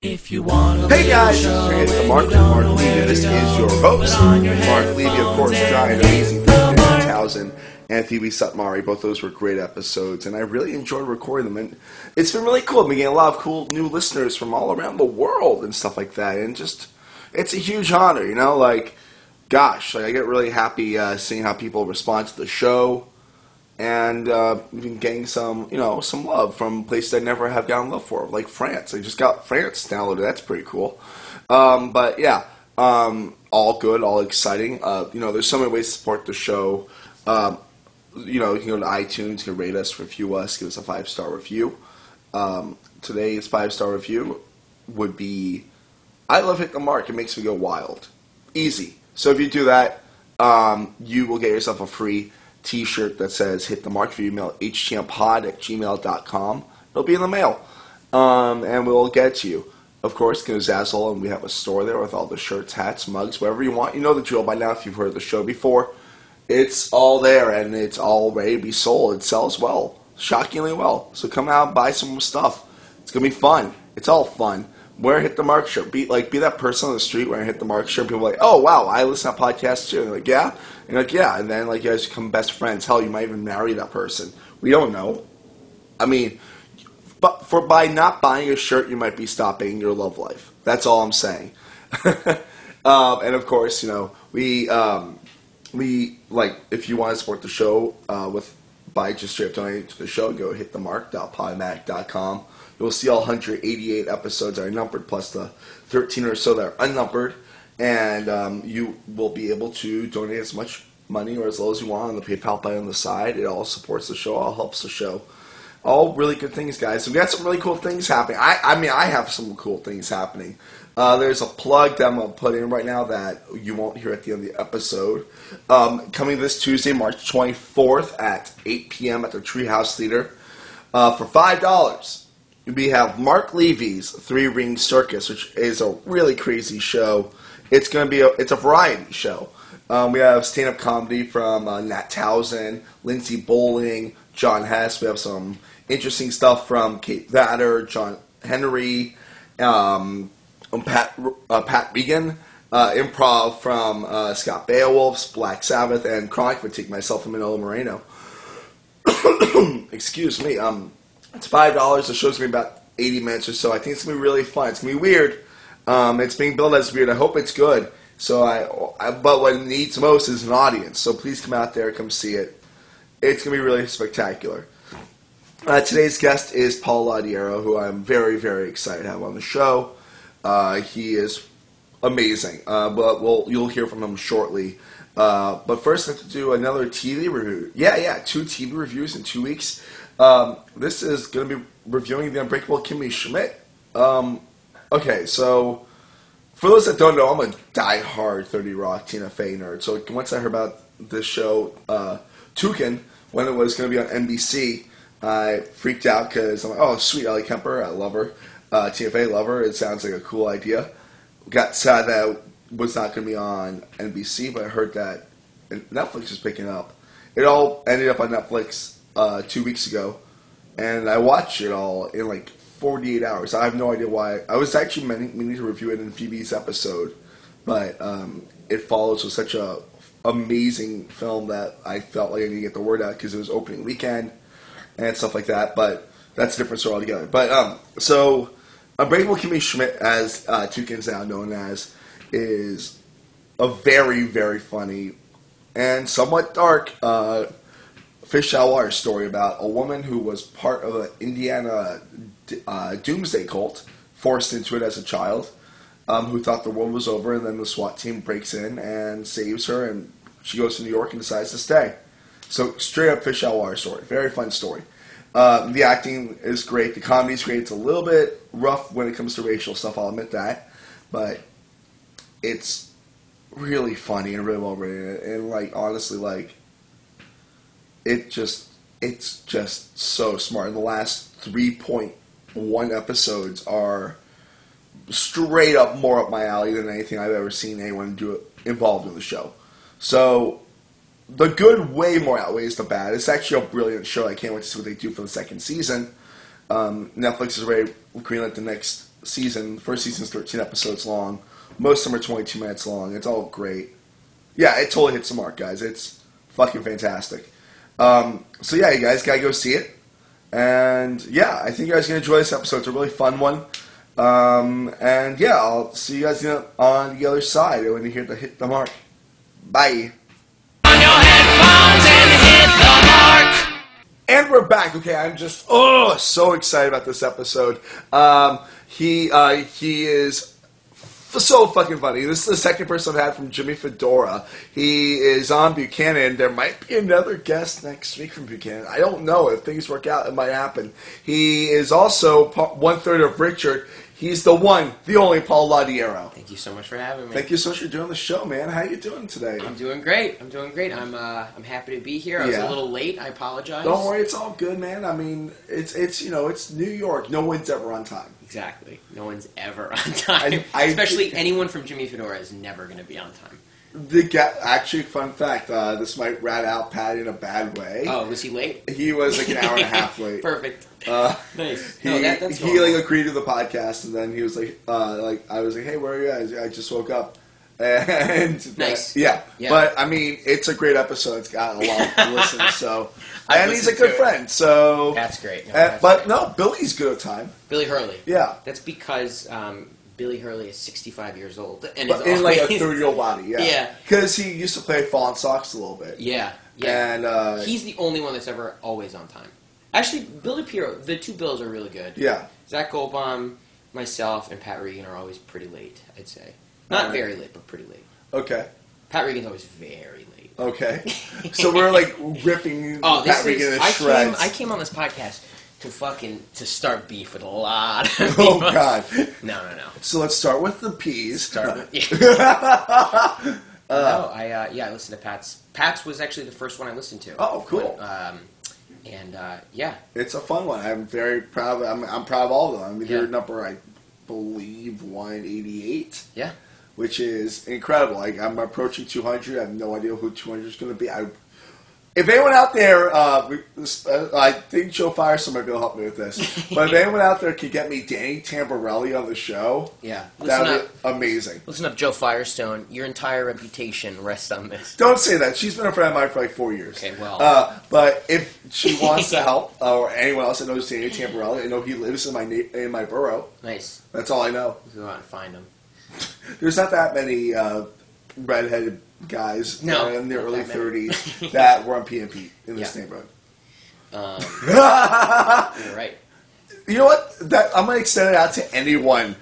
If you want to Hey guys, it's the Mark Levy. This is your host, Mark Levy, of course, giant, amazing thing, Matt Townsend, and Phoebe Sutmari. Both those were great episodes, and I really enjoyed recording them. And it's been really cool. I've been getting a lot of cool new listeners from all around the world and stuff like that. And just, it's a huge honor, you know? Like, gosh, I get really happy seeing how people respond to the show. And we've been getting some love from places I never have gotten love for, like France. I just got France downloaded. That's pretty cool. But yeah, all good, all exciting. There's so many ways to support the show. You can go to iTunes, you can rate us, review us, give us a 5-star review. Today's 5-star review would be, I love Hit the Mark. It makes me go wild. Easy. So if you do that, you will get yourself a free t-shirt that says Hit the Mark. If you email htmpod@gmail.com, it'll be in the mail, and we'll get it to you. Of course, go to Zazzle, and we have a store there with all the shirts, hats, mugs, whatever you want. You know the drill by now if you've heard the show before. It's all there, and it's all ready to be sold. It sells well, shockingly well. So come out and buy some stuff. It's going to be fun. It's all fun. Wear a Hit the Mark shirt. Be that person on the street wearing a Hit the Mark shirt. People are like, oh, wow, I listen to podcasts too. And they're like, yeah? And you're like, yeah. And then you guys become best friends. Hell, you might even marry that person. We don't know. I mean, but by not buying a shirt, you might be stopping your love life. That's all I'm saying. And of course, we if you want to support the show by just straight up donating to the show, go hitthemark.podomatic.com. You'll see all 188 episodes are numbered, plus the 13 or so that are unnumbered, and you will be able to donate as much money or as low as you want on the PayPal button on the side. It all supports the show, all helps the show. All really good things, guys. So we got some really cool things happening. I have some cool things happening. There's a plug that I'm going to put in right now that you won't hear at the end of the episode. Coming this Tuesday, March 24th at 8 p.m. at the Treehouse Theater for $5. We have Mark Levy's Three Ring Circus, which is a really crazy show. It's going to be it's a variety show. We have stand-up comedy from Nat Townsend, Lindsay Bowling, John Hess. We have some interesting stuff from Kate Vatter, John Henry, Pat Regan, improv from Scott Beowulf's Black Sabbath, and Chronic would take myself and Manolo Moreno. Excuse me. It's $5. The show's going to be about 80 minutes or so. I think it's going to be really fun. It's going to be weird. It's being billed as weird. I hope it's good. But what it needs most is an audience. So please come out there, come see it. It's going to be really spectacular. Today's guest is Paul Laudiero, who I'm very, very excited to have on the show. He is amazing. But you'll hear from him shortly. But first, I have to do another TV review. Yeah, 2 TV reviews in 2 weeks. This is going to be reviewing The Unbreakable Kimmy Schmidt. Okay, so for those that don't know, I'm a die-hard 30 Rock Tina Fey nerd. So once I heard about this show, Toucan, when it was going to be on NBC, I freaked out because I'm like, oh, sweet, Ellie Kemper, I love her. Tina Fey, love her. It sounds like a cool idea. Got sad that it was not going to be on NBC, but I heard that Netflix is picking up. It all ended up on Netflix 2 weeks ago, and I watched it all in 48 hours. I have no idea why. I was actually meaning to review it in Phoebe's episode, but it follows with such a amazing film that I felt like I needed to get the word out because it was opening weekend and stuff like that. But that's a different story altogether. But so Unbreakable Kimmy Schmidt, as Toucan's now known as, is a very, very funny and somewhat dark fish out of water story about a woman who was part of an Indiana doomsday cult, forced into it as a child, who thought the world was over, and then the SWAT team breaks in and saves her, and she goes to New York and decides to stay. So straight up fish out of water story. Very fun story. The acting is great. The comedy is great. It's a little bit rough when it comes to racial stuff, I'll admit that. But it's really funny and really well written. And honestly, it's just so smart. And the last 3.1 episodes are straight up more up my alley than anything I've ever seen anyone do involved in the show. So the good way more outweighs the bad. It's actually a brilliant show. I can't wait to see what they do for the second season. Netflix is ready to greenlight the next season. The first season's 13 episodes long. Most of them are 22 minutes long. It's all great. Yeah, it totally hits the mark, guys. It's fucking fantastic. So yeah, you guys gotta go see it. And yeah, I think you guys are gonna enjoy this episode. It's a really fun one. And yeah, I'll see you guys on the other side when you hit the mark. Bye. On your headphones and hit the mark. And we're back. Okay, I'm just so excited about this episode. He is so fucking funny. This is the second person I've had from Jimmy Fedora. He is on Buchanan. There might be another guest next week from Buchanan. I don't know. If things work out, it might happen. He is also 1/3 of Richard. He's the one, the only Paul Laudiero. Thank you so much for having me. Thank you so much for doing the show, man. How you doing today? I'm doing great. I'm happy to be here. I was a little late. I apologize. Don't worry, it's all good, man. I mean, it's New York. No one's ever on time. Exactly. No one's ever on time. Especially anyone from Jimmy Fedora is never going to be on time. Actually, fun fact, this might rat out Pat in a bad way. Oh, was he late? He was like an hour and a half late. Perfect. Nice. He agreed to the podcast, and then he was like, I was like, hey, where are you guys? I just woke up. And nice. Yeah. But I mean, it's a great episode. It's got a lot of listeners, so and he's a good friend. So that's great. No, Billy's good at time. Billy Hurley. Yeah. That's because Billy Hurley is 65 years old, and but in like a 30-year-old body. Yeah. Yeah. Because he used to play Fallen Sox a little bit. Yeah. Yeah. And he's the only one that's ever always on time. Actually, Billy Piero, the two Bills are really good. Yeah. Zach Goldbaum, myself, and Pat Regan are always pretty late, I'd say. Not very late, but pretty late. Okay. Pat Regan's always very late. Okay. So we're like ripping Pat Regan to shreds. I came on this podcast to start beef with a lot of people. Oh, God. No. So let's start with the peas. I listened to Pat's. Pat's was actually the first one I listened to. Oh, cool. Yeah. It's a fun one. I'm very proud of I'm proud of all of them. I mean, they're number, I believe, 188. Yeah. Which is incredible. Like, I'm approaching 200. I have no idea who 200 is going to be. If anyone out there, I think Joe Firestone might be able to help me with this, but if anyone out there could get me Danny Tamborelli on the show, that would be amazing. Listen up, Joe Firestone. Your entire reputation rests on this. Don't say that. She's been a friend of mine for like 4 years. Okay, well. But if she wants to help, or anyone else that knows Danny Tamborelli, I know he lives in my borough. Nice. That's all I know. Go out and find him. There's not that many redheaded guys in their early 30s that were on PNP in this neighborhood. You're right. You know what? I'm going to extend it out to anyone.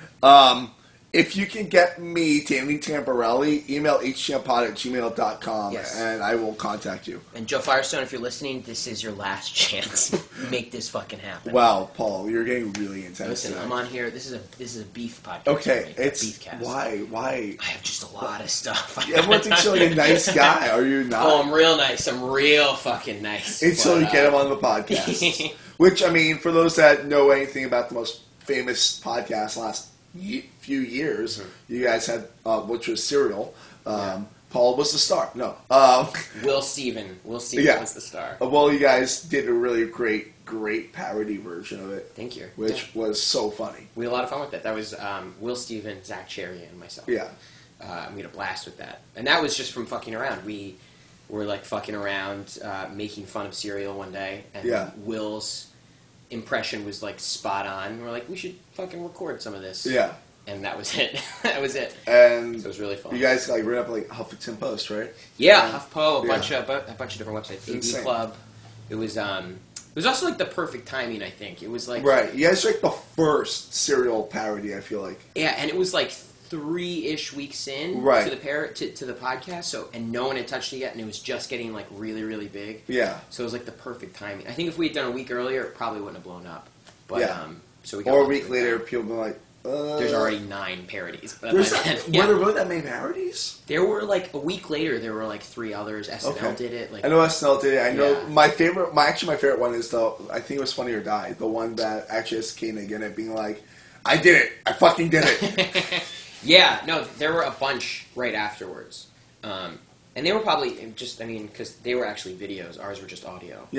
If you can get me Danny Tamborelli, email hchampod@gmail.com, and I will contact you. And Joe Firestone, if you're listening, this is your last chance. Make this fucking happen. Wow, Paul, you're getting really intense. Listen, today. I'm on here. This is a beef podcast. Okay, it's beef cast. Why? I have just a lot of stuff. Everyone thinks you're like a nice guy. Are you not? Oh, I'm real nice. I'm real fucking nice. Until you get him on the podcast. Which, I mean, for those that know anything about the most famous podcast last few years, you guys had, which was Serial. Paul was the star. No. Will Steven was the star. Well, you guys did a really great parody version of it. Thank you. Which was so funny. We had a lot of fun with that. That was Will Steven, Zach Cherry, and myself. Yeah. We had a blast with that. And that was just from fucking around. We were like fucking around, making fun of Serial one day, and Will's impression was like spot on. We're like, we should fucking record some of this. Yeah. And that was it. That was it. And so it was really fun. You guys like ran up like Huffington Post, right? Yeah, HuffPo, a bunch of different websites. Insane. AV Club. It was also like the perfect timing. I think it was like right. You guys were like the first Serial parody. I feel like. Yeah, and it was like 3-ish weeks in to the podcast. So and no one had touched it yet, and it was just getting like really really big. Yeah. So it was like the perfect timing. I think if we had done a week earlier, it probably wouldn't have blown up. But so we got or a week later, people be like. There's already 9 parodies. But were there really that many parodies? There were like a week later. There were like 3 others. SNL did it. Like I know SNL did it. I know my favorite one is I think it was Funny or Die. The one that actually has Koenig in it, being like, "I did it. I fucking did it." Yeah. No, there were a bunch right afterwards, and they were probably just. I mean, because they were actually videos. Ours were just audio. Yeah.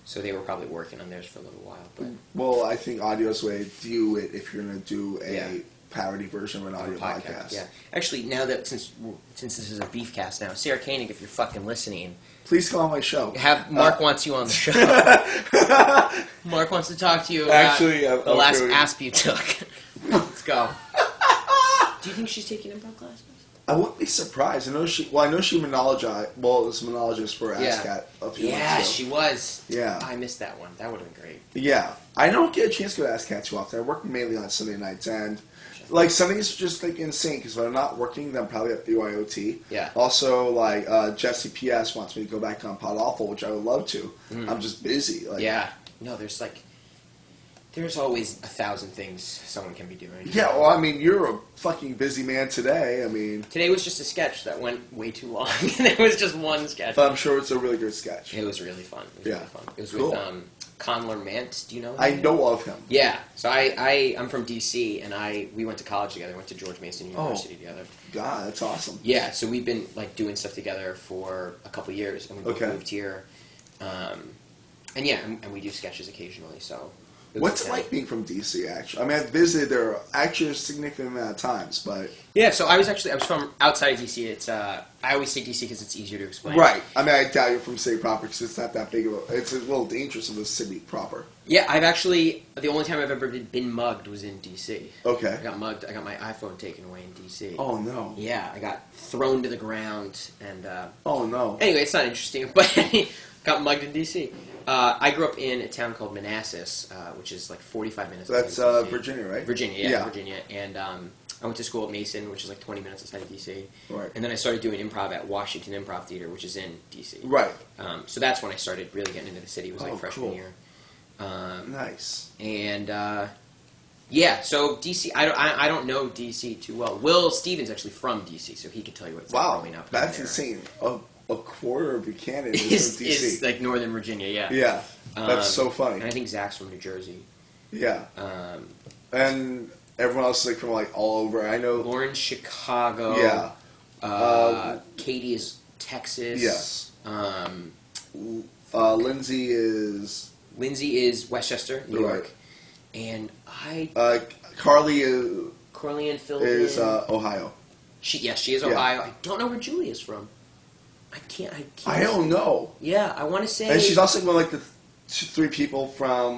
So they were probably working on theirs for a little while. But Well, I think Audio's way to do it if you're going to do a parody version of an audio podcast. Yeah. Actually, now that since this is a Beefcast now, Sarah Koenig, if you're fucking listening, please come on my show. Mark wants you on the show. Mark wants to talk to you about the last asp you took. Let's go. Do you think she's taking improv classes? I wouldn't be surprised. I know she monologized. Well, was a monologist for ASCAT a few months ago. She was. Yeah. I missed that one. That would have been great. Yeah. I don't get a chance to go to ASCAT too often. I work mainly on Sunday nights, and like Sundays are just like insane because when I'm not working, then I'm probably at BYOT. Yeah. Also, like Jesse PS wants me to go back on Pod Awful, which I would love to. I'm just busy. Like, yeah. No, there's always 1,000 things someone can be doing. Yeah, well, I mean, you're a fucking busy man today. I mean... Today was just a sketch that went way too long. It was just one sketch. But I'm sure it's a really good sketch. It was really fun. It was cool. with Conler Mant. Do you know him? I know of him. Yeah. So I'm from D.C., and we went to college together. Went to George Mason University together. God, that's awesome. Yeah, so we've been like doing stuff together for a couple years, and we both moved here. And we do sketches occasionally, so... What's it like being from DC? Actually, I mean, I've visited there actually a significant amount of times, but yeah. So I was from outside of DC. It's I always say DC because it's easier to explain. Right. I mean, I doubt you're from city proper because it's not that big of a. It's a little dangerous of a city proper. Yeah, I've actually the only time I've ever been mugged was in DC. Okay. I got mugged. I got my iPhone taken away in DC. Oh no. Yeah, I got thrown to the ground and. Oh no. Anyway, it's not interesting, but got mugged in DC. I grew up in a town called Manassas, which is like 45 minutes. That's Virginia, right? Virginia, yeah, Virginia. And I went to school at Mason, which is like 20 minutes outside of D.C. Right. And then I started doing improv at Washington Improv Theater, which is in D.C. Right. So that's when I started really getting into the city. It was like freshman year. Nice. And so D.C. I don't know D.C. too well. Will Stevens actually from D.C., so he could tell you what it's like growing up. Wow, that's insane. A quarter of Buchanan is from D.C. It's like Northern Virginia, yeah. Yeah, that's so funny. And I think Zach's from New Jersey. Yeah. And everyone else is like from like all over. I know Lauren's Chicago. Yeah. Katie is Texas. Yes. Lindsay is Westchester, New York. And Carly is Corleone Ohio. She is Ohio. I don't know where Julie is from. I can't. I don't know. Yeah, I want to say. And she's also one of like the three people from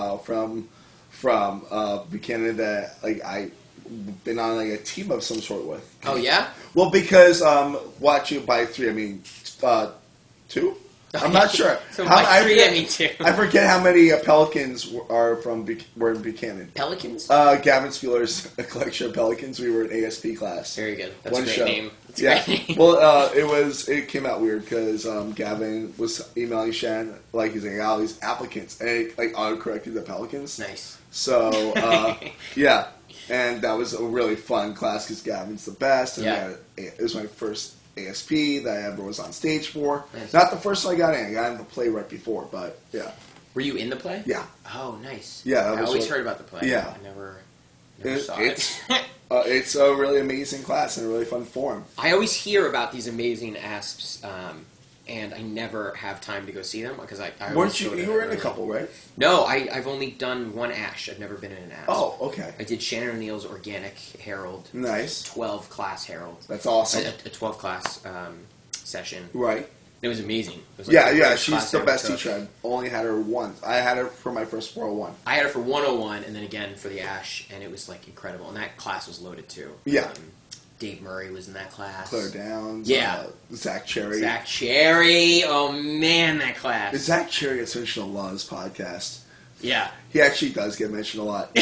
Buchanan that like I've been on like a team of some sort with. Oh yeah. Well, because watching by three, I mean two. I'm not sure. So by three, I mean two. I forget how many Pelicans were in Buchanan. Pelicans? Gavin Spieler's collection of Pelicans. We were in ASP class. Very good. That's a great name. Well, it came out weird because Gavin was emailing Shan like he's like all these applicants and it like auto-corrected the Pelicans. Nice. So yeah, and that was a really fun class because Gavin's the best. And it was my first ASP that I ever was on stage for. Nice. Not the first one I got in. I got in the play right before, but yeah. Were you in the play? Yeah. Oh, nice. Yeah, I always heard about the play. Yeah. I never saw it. It's a really amazing class and a really fun form. I always hear about these amazing asps, and I never have time to go see them because I weren't you? You were in a couple, right? No, I've only done one ash. I've never been in an asp. Oh, okay. I did Shannon O'Neill's Organic Herald. Nice. 12 class Herald. That's awesome. A 12 class session. Right. It was amazing. It was She's the best teacher. I've only had her once. I had her for my first 401. I had her for 101 and then again for the Ash, and it was like incredible. And that class was loaded too. Yeah. Dave Murray was in that class. Claire Downs. Yeah. Zach Cherry. Zach Cherry. Oh man, that class. Is Zach Cherry gets mentioned a lot on his podcast? Yeah. He actually does get mentioned a lot.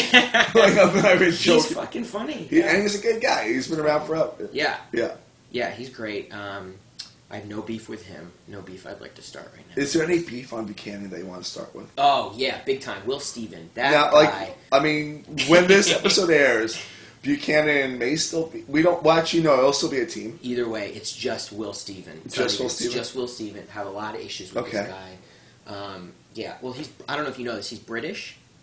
He's fucking funny. And he's a good guy. He's been around forever. Yeah. Yeah. Yeah, he's great. I have no beef with him. No beef I'd like to start right now. Is there any beef on Buchanan that you want to start with? Oh, yeah, big time. Will Steven. That guy. I mean, when this episode airs, Buchanan may still be... it'll still be a team. Either way, it's just Will Steven. Just Will Steven. Have a lot of issues with this guy. Yeah, well, I don't know if you know this. He's British.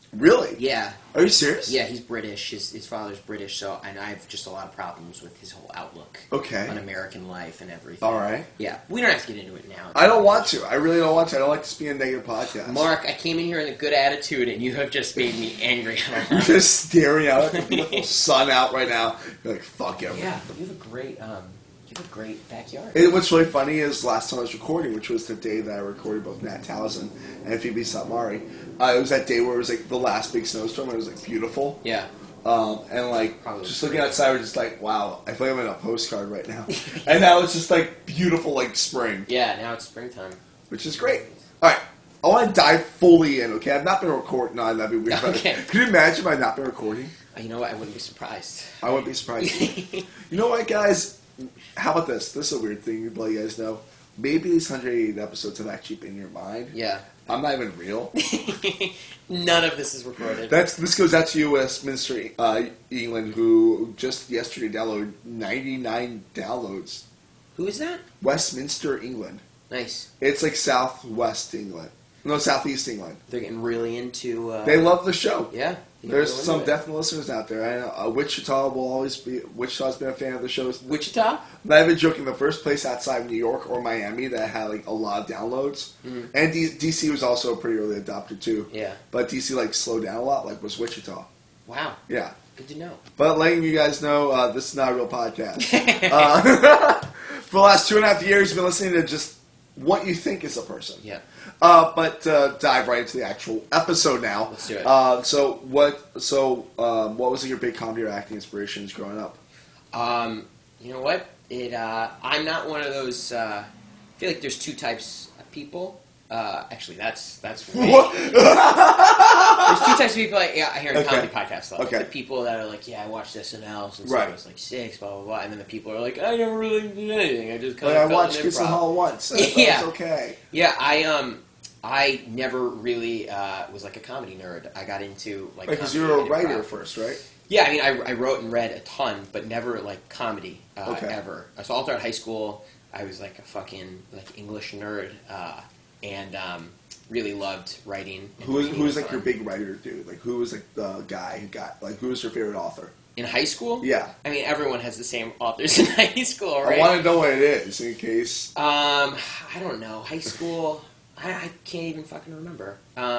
Really? Yeah. Are you serious? Yeah, he's British. His father's British, so and I have just a lot of problems with his whole outlook on American life and everything. All right. Yeah, we don't have to get into it now. I don't want to. I really don't want to. I don't like this being a negative podcast. Mark, I came in here in a good attitude, and you have just made me angry. You're just staring out at the beautiful sun out right now. You're like, fuck it. Yeah, you have a great backyard. What's really funny is last time I was recording, which was the day that I recorded both Nat Townsend and Phoebe Satmari, it was that day where it was like the last big snowstorm. And it was like beautiful. Yeah. And like just looking outside, we're just like, wow, I feel like I'm in a postcard right now. And now it's just like beautiful, like spring. Yeah, now it's springtime, which is great. All right, I want to dive fully in. Okay, I've not been recording. No, that'd be weird. Okay. Could you imagine if I'd not been recording? You know what? I wouldn't be surprised. I wouldn't be surprised. You know what, guys? How about this? This is a weird thing to let you guys know. Maybe these 180 episodes have actually been in your mind. Yeah. I'm not even real. None of this is recorded. This goes out to you, Westminster, England, who just yesterday downloaded 99 downloads. Who is that? Westminster, England. Nice. It's like southwest England. No, southeast England. They're getting really into... They love the show. Yeah. There's some definite listeners out there. I know Wichita will always be... Wichita's been a fan of the shows. Wichita? I'm not even joking. The first place outside of New York or Miami that had like a lot of downloads. Mm-hmm. And DC was also pretty early adopted too. Yeah. But DC like slowed down a lot, like was Wichita. Wow. Yeah. Good to know. But letting you guys know, this is not a real podcast. For the last 2.5 years, you've been listening to just what you think is a person. Yeah. But dive right into the actual episode now. Let's do it. So what was your big comedy or acting inspirations growing up? You know what? I'm not one of those. I feel like there's two types of people. Actually, that's me. What? There's two types of people I hear in comedy podcasts. Like the people that are like, yeah, I watched SNL since I was like 6, blah blah blah, and then the people are like, I never really did anything. I just kind of I watched Kiss the Hall once. Yeah, it's okay. Yeah, I never really was like a comedy nerd. I got into like because you were a writer first, right? Yeah, I mean, I wrote and read a ton, but never like comedy ever. So all throughout high school, I was like a fucking like English nerd, and really loved writing. Who was like your big writer dude? Like who was like the guy who got like who was your favorite author? In high school? Yeah. I mean, everyone has the same authors in high school, right? I want to know what it is in case. I don't know. High school. I can't even fucking remember.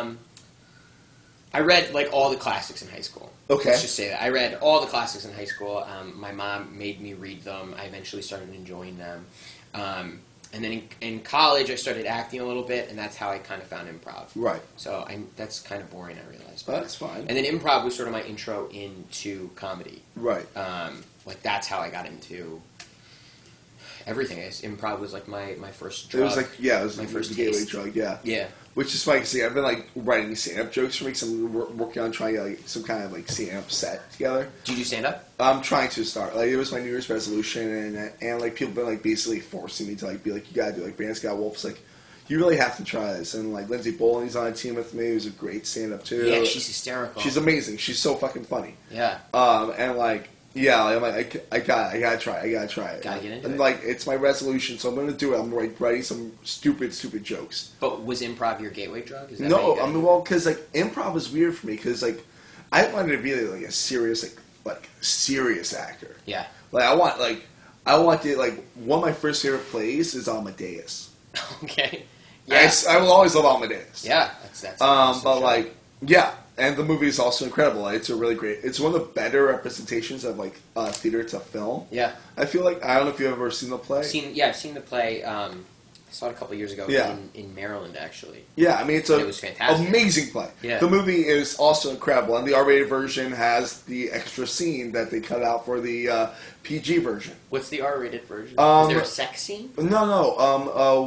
I read like all the classics in high school. Okay. Let's just say that. I read all the classics in high school. My mom made me read them. I eventually started enjoying them. And then in college, I started acting a little bit, and that's how I kind of found improv. Right. So that's kind of boring, I realized. But that's fine. And then improv was sort of my intro into comedy. Right. Like that's how I got into everything. Improv was like my first drug. It was like it was my first gateway drug. Yeah. Yeah. Which is funny. See, I've been like writing stand-up jokes for me. So I'm working on trying to like some kind of like stand-up set together. Do you do stand-up? I'm trying to start. Like it was my New Year's resolution, and like people have been like basically forcing me to like be like, you gotta do like Brand Scott Wolf's like, you really have to try this. And like Lindsay Bowling's on a team with me, who's a great stand-up too. Yeah, she's hysterical. She's amazing. She's so fucking funny. Yeah. And like. Yeah, I'm like, I gotta try it. Gotta get into it. And like, it's my resolution, so I'm gonna do it. I'm writing some stupid jokes. But was improv your gateway drug? Is that No, I mean, well, because like improv is weird for me because like I wanted to be like a serious serious actor. Yeah. Like I want to like one of my first favorite plays is Amadeus. Okay. Yeah. I will always love Amadeus. Yeah, that's but like yeah. And the movie is also incredible. It's a really great. It's one of the better representations of like theater to film. Yeah, I feel like I don't know if you've ever seen the play. I've seen the play. I saw it a couple of years ago. Yeah. in Maryland actually. Yeah, I mean it was fantastic. Amazing play. Yeah. The movie is also incredible, and the R-rated version has the extra scene that they cut out for the PG version. What's the R-rated version? Is there a sex scene? No.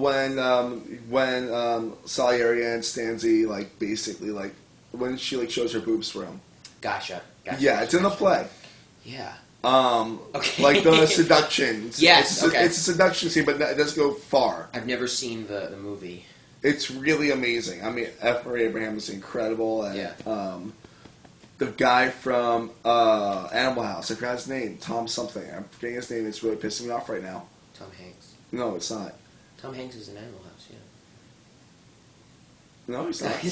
When Salieri and Stanzi like basically like. When she like shows her boobs for him. Gotcha. Yeah, it's in the play. Yeah. Okay. Like the seductions. Yes. It's a seduction scene, but it doesn't go far. I've never seen the movie. It's really amazing. I mean, F. Murray Abraham is incredible, and the guy from Animal House, I forgot his name, Tom something. I'm forgetting his name. It's really pissing me off right now. Tom Hanks. No, it's not. Tom Hanks is in Animal House. Yeah. No, he's not.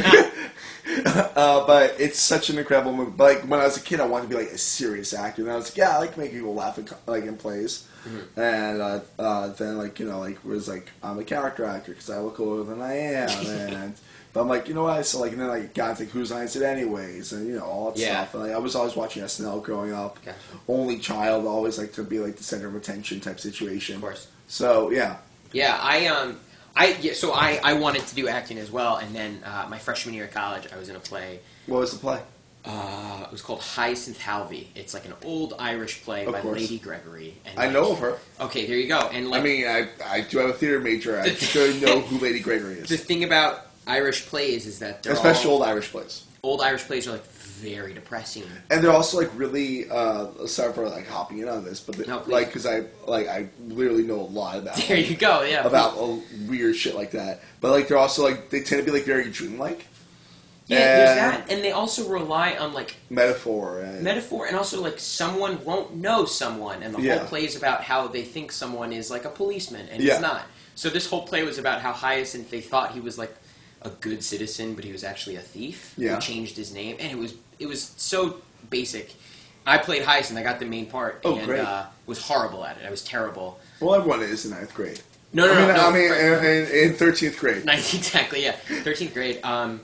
But it's such an incredible movie. But, like, when I was a kid, I wanted to be like a serious actor, and I was like, yeah, I like to make people laugh in plays. Mm-hmm. And then, like, was like, I'm a character actor because I look older than I am, and but I'm like, you know what? So like, and then I got into Whose Line Is It Anyways, and all that stuff. And like, I was always watching SNL growing up. Gotcha. Only child, always like to be like the center of attention type situation. Of course. So yeah. Yeah, I wanted to do acting as well, and then my freshman year of college, I was in a play. What was the play? It was called Hyacinth Halvey. It's like an old Irish play by Lady Gregory. And I know of her. Okay, there you go. And like, I mean, I do have a theater major. I should know who Lady Gregory is. The thing about Irish plays is that they're especially old Irish plays. Old Irish plays are like very depressing, and they're also like really. Sorry for like hopping in on this, but like because I literally know a lot about. There you go, yeah. About weird shit like that, but like they're also like they tend to be like very dreamlike. Yeah, there's that, and they also rely on like metaphor, and also like someone won't know someone, and the whole play is about how they think someone is like a policeman, and he's not. So this whole play was about how Hyacinth, they thought he was like a good citizen, but he was actually a thief. Yeah. He changed his name, and it was so basic. I played Hyacinth. I got the main part, and was horrible at it. I was terrible. Well, everyone is in 9th grade. No. I mean, in 13th grade. Exactly, yeah. 13th grade.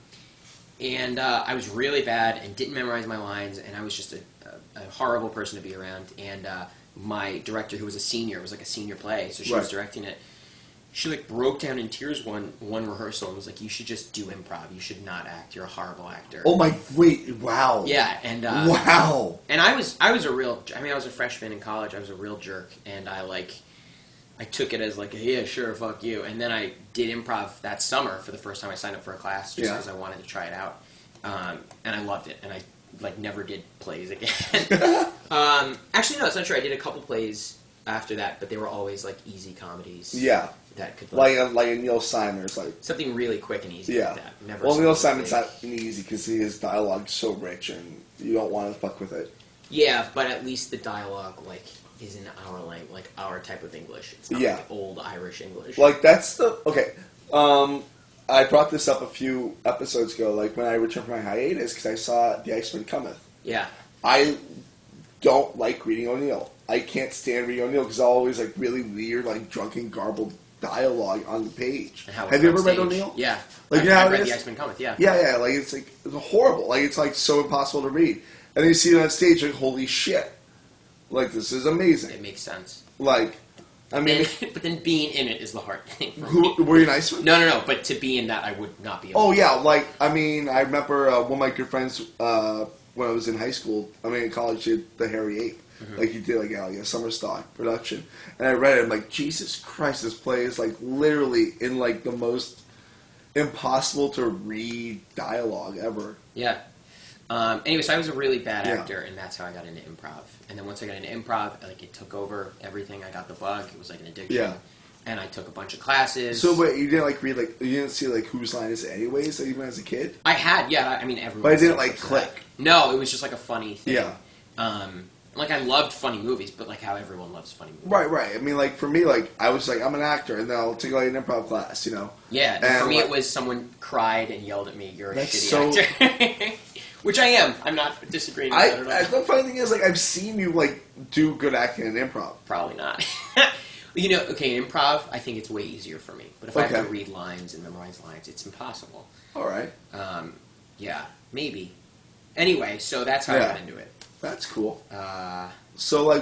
And I was really bad and didn't memorize my lines, and I was just a horrible person to be around. And my director, who was a senior, it was like a senior play, so she was directing it. She like broke down in tears one rehearsal and was like, "You should just do improv. You should not act. You're a horrible actor." Oh my! Wait! Wow! Yeah, and wow! And I was a real. I mean, I was a freshman in college. I was a real jerk, and I took it as like, yeah, sure, fuck you. And then I did improv that summer for the first time. I signed up for a class just because I wanted to try it out, and I loved it. And I like never did plays again. Actually, no, it's not true. I did a couple plays after that, but they were always like easy comedies. Yeah. That could like a Neil Simon's something really quick and easy like that. Never Neil Simon's not easy because his dialogue's so rich and you don't want to fuck with it. Yeah, but at least the dialogue is in our language, like our type of English. It's not like old Irish English. Like that's the okay. I brought this up a few episodes ago, like when I returned from my hiatus because I saw The Iceman Cometh. Yeah, I don't like reading O'Neill. I can't stand reading O'Neill because it's always like really weird, like drunken, garbled dialogue on the page. Have you ever read O'Neill? Yeah. Like I read The Iceman Cometh, yeah. Yeah, like it's horrible. Like it's like so impossible to read. And then you see it on stage like holy shit. Like this is amazing. It makes sense. Like I mean but then being in it is the hard thing. Were you an Iceman? No, but to be in that I would not be able to. Yeah, like I mean I remember one of my good friends when I was in high school, in college did The Hairy Ape. Mm-hmm. Like he did a summer stock production, and I read it. I'm like, Jesus Christ, this play is like literally in like the most impossible to read dialogue ever. Yeah. Anyway, so I was a really bad actor, and that's how I got into improv. And then once I got into improv, like it took over everything. I got the bug. It was like an addiction. Yeah. And I took a bunch of classes. So, wait, you didn't read you didn't see Whose Line Is It Anyways, even as a kid? I had, yeah. I mean, everyone. But it didn't click. No, it was just like a funny thing. Yeah. I loved funny movies, but how everyone loves funny movies. Right. I mean, for me, I was I'm an actor, and then I'll take an improv class, Yeah, and for me it was someone cried and yelled at me, "You're a shitty actor." Which I am. I'm not disagreeing with that at all. The funny thing is, I've seen you, do good acting in improv. Probably not. In improv, I think it's way easier for me. But if I have to read lines and memorize lines, it's impossible. All right. Yeah, maybe. Anyway, so that's how I got into it. That's cool. So,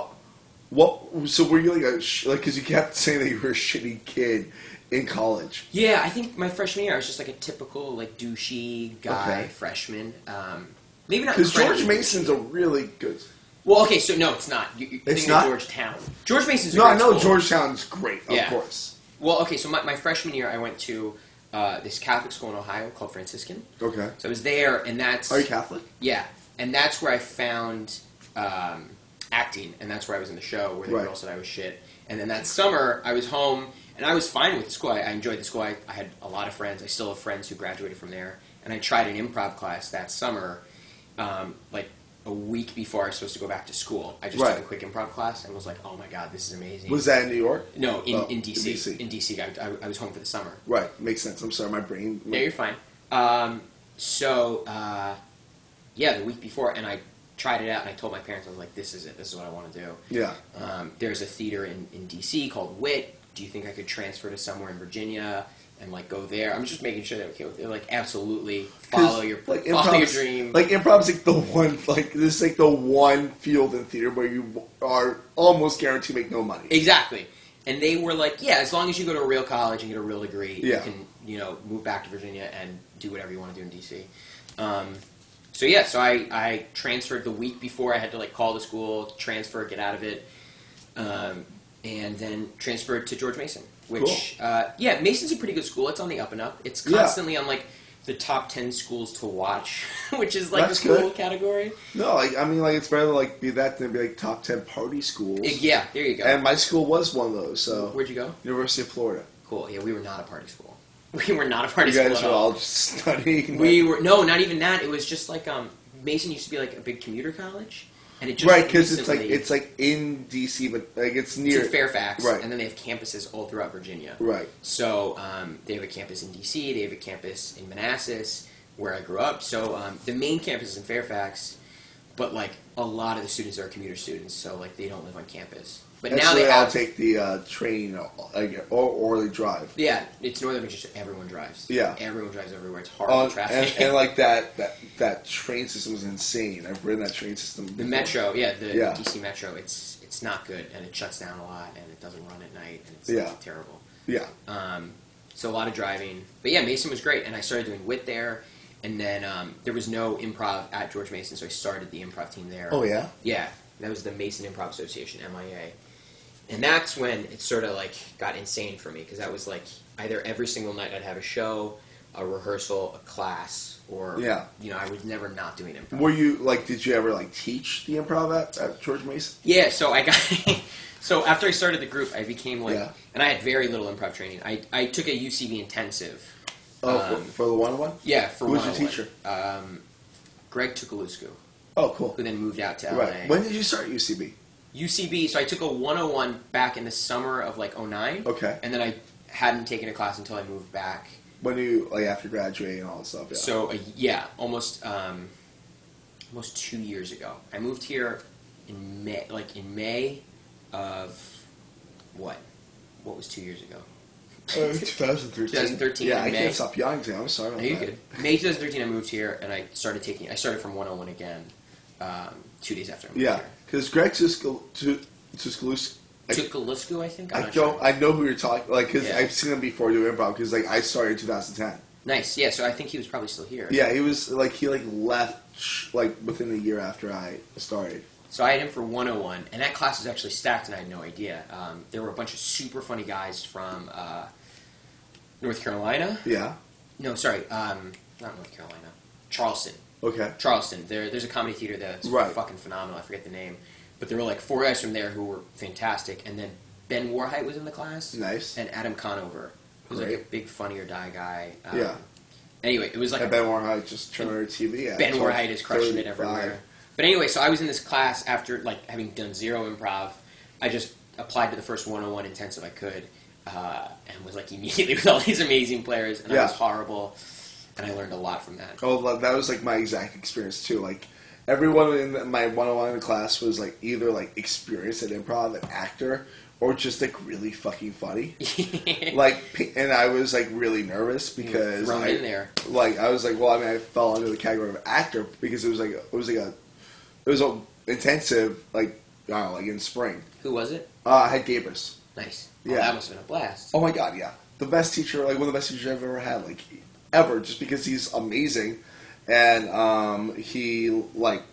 so were you because you kept saying that you were a shitty kid in college. Yeah, I think my freshman year I was just a typical douchey guy freshman. Maybe not because George Mason's a really good. Well, okay, so no, it's not. You're thinking of Georgetown. George Mason's a great school. Georgetown's great, of course. Well, okay, so my freshman year I went to this Catholic school in Ohio called Franciscan. Okay. So I was there, and that's... Are you Catholic? Yeah, and that's where I found acting, and that's where I was in the show where the girl said I was shit. And then that summer I was home, and I was fine with the school. I enjoyed the school. I had a lot of friends. I still have friends who graduated from there. And I tried an improv class that summer, a week before I was supposed to go back to school. I just Right. took a quick improv class and was like, oh my god, this is amazing. Was that in New York? No, in DC. In DC. In DC. I was home for the summer. Right, makes sense. I'm sorry, my brain. Yeah, you're fine. Yeah, the week before, and I tried it out, and I told my parents, I was like, this is it. This is what I want to do. Yeah. There's a theater in DC called WIT. Do you think I could transfer to somewhere in Virginia and like go there? I'm just making sure that okay, they're like absolutely follow your dream. Like improv's like the one this is like the one field in theater where you are almost guaranteed to make no money. Exactly. And they were like, yeah, as long as you go to a real college and get a real degree, Yeah. you can move back to Virginia and do whatever you want to do in DC. So I transferred the week before. I had to like call the school, transfer, get out of it, and then transferred to George Mason. Which, Cool. Mason's a pretty good school. It's on the up and up. It's constantly on like the top 10 schools to watch, which is like That's the cool good. category. No, it's better to like be that than be like top 10 party schools. Yeah, there you go. And my school was one of those. So Where'd you go? University of Florida. Cool. Yeah, we were not a party school. We were not a party You school guys at were all. all just studying. No, not even that. It was just like Mason used to be like a big commuter college, and it just Right, because recently- it's like in DC, but like it's near it's in Fairfax, Right. and then they have campuses all throughout Virginia. Right. So they have a campus in DC, they have a campus in Manassas, where I grew up. So the main campus is in Fairfax, but like a lot of the students are commuter students, so like they don't live on campus. But And now so they all have take the train, or they drive. yeah, it's Northern Virginia. Everyone drives. Yeah. Everyone drives everywhere. It's horrible traffic. And like that train system is insane. I've ridden that train system. The before. Metro, the Yeah. DC Metro, it's not good, and it shuts down a lot, and it doesn't run at night, and it's Yeah. terrible. Yeah. So a lot of driving. But yeah, Mason was great, and I started doing WIT there, and then there was no improv at George Mason, so I started the improv team there. Oh yeah. Yeah, that was the Mason Improv Association, MIA. And that's when it sort of like got insane for me, because that was like either every single night I'd have a show, a rehearsal, a class, or Yeah. I was never not doing improv. Were you like? Did you ever like teach the improv at George Mason? Yeah, so I got so after I started the group, I became like, Yeah. and I had very little improv training. I took a UCB intensive. Oh, for the one-on-one? Yeah, for Who was your 101. teacher? Greg Tukaluscu, Oh, cool. who then moved out to LA. Right. When did you start UCB? UCB, so I took a 101 back in the summer of like 09. Okay. And then I hadn't taken a class until I moved back. When you like after graduating and all that stuff? Yeah. So almost 2 years ago. I moved here in May of what? What was 2 years ago? 2013. 2013 Yeah, in I May. can't stop yawning today. I'm sorry. No, about you're that. good. May 2013, I moved here, and I started from 101 again 2 days after I moved Yeah, here. because Greg Tuskaluscu. Tukaluscu, I think? I'm I not don't. sure. I know who you're talking. Like, because Yeah. I've seen him before do improv. Because like I started in 2010. Nice, yeah, so I think he was probably still here. Yeah, he was like he left like within a year after I started. So I had him for 101, and that class was actually stacked, and I had no idea. There were a bunch of super funny guys from North Carolina. Yeah. No, sorry, not North Carolina. Charleston. Okay. Charleston. There's a comedy theater that's Right. fucking phenomenal. I forget the name. But there were like 4 guys from there who were fantastic, and then Ben Warheit was in the class. Nice. And Adam Conover, who's like a Great. big Funny or Die guy. Yeah. Anyway, it was like And Ben Warheit just turned on TV. At Ben Warheit is crushing it 35. everywhere. But anyway, so I was in this class after like having done zero improv. I just applied to the first 101 intensive I could, and was like immediately with all these amazing players, and I Yeah. was horrible, and I learned a lot from that. Oh, that was like my exact experience too. Like everyone in my 101 class was like either like experienced at improv, an actor, or just like really fucking funny. And I was like really nervous because Thrown in there. Like I was like, well, I mean, I fell under the category of actor because it was a intensive like I don't know, like in spring. Who was it? I had Gabris. Nice. Yeah. Oh, that must have been a blast. Oh my god, yeah, the best teacher, like one of the best teachers I've ever had, like ever, just because he's amazing, and he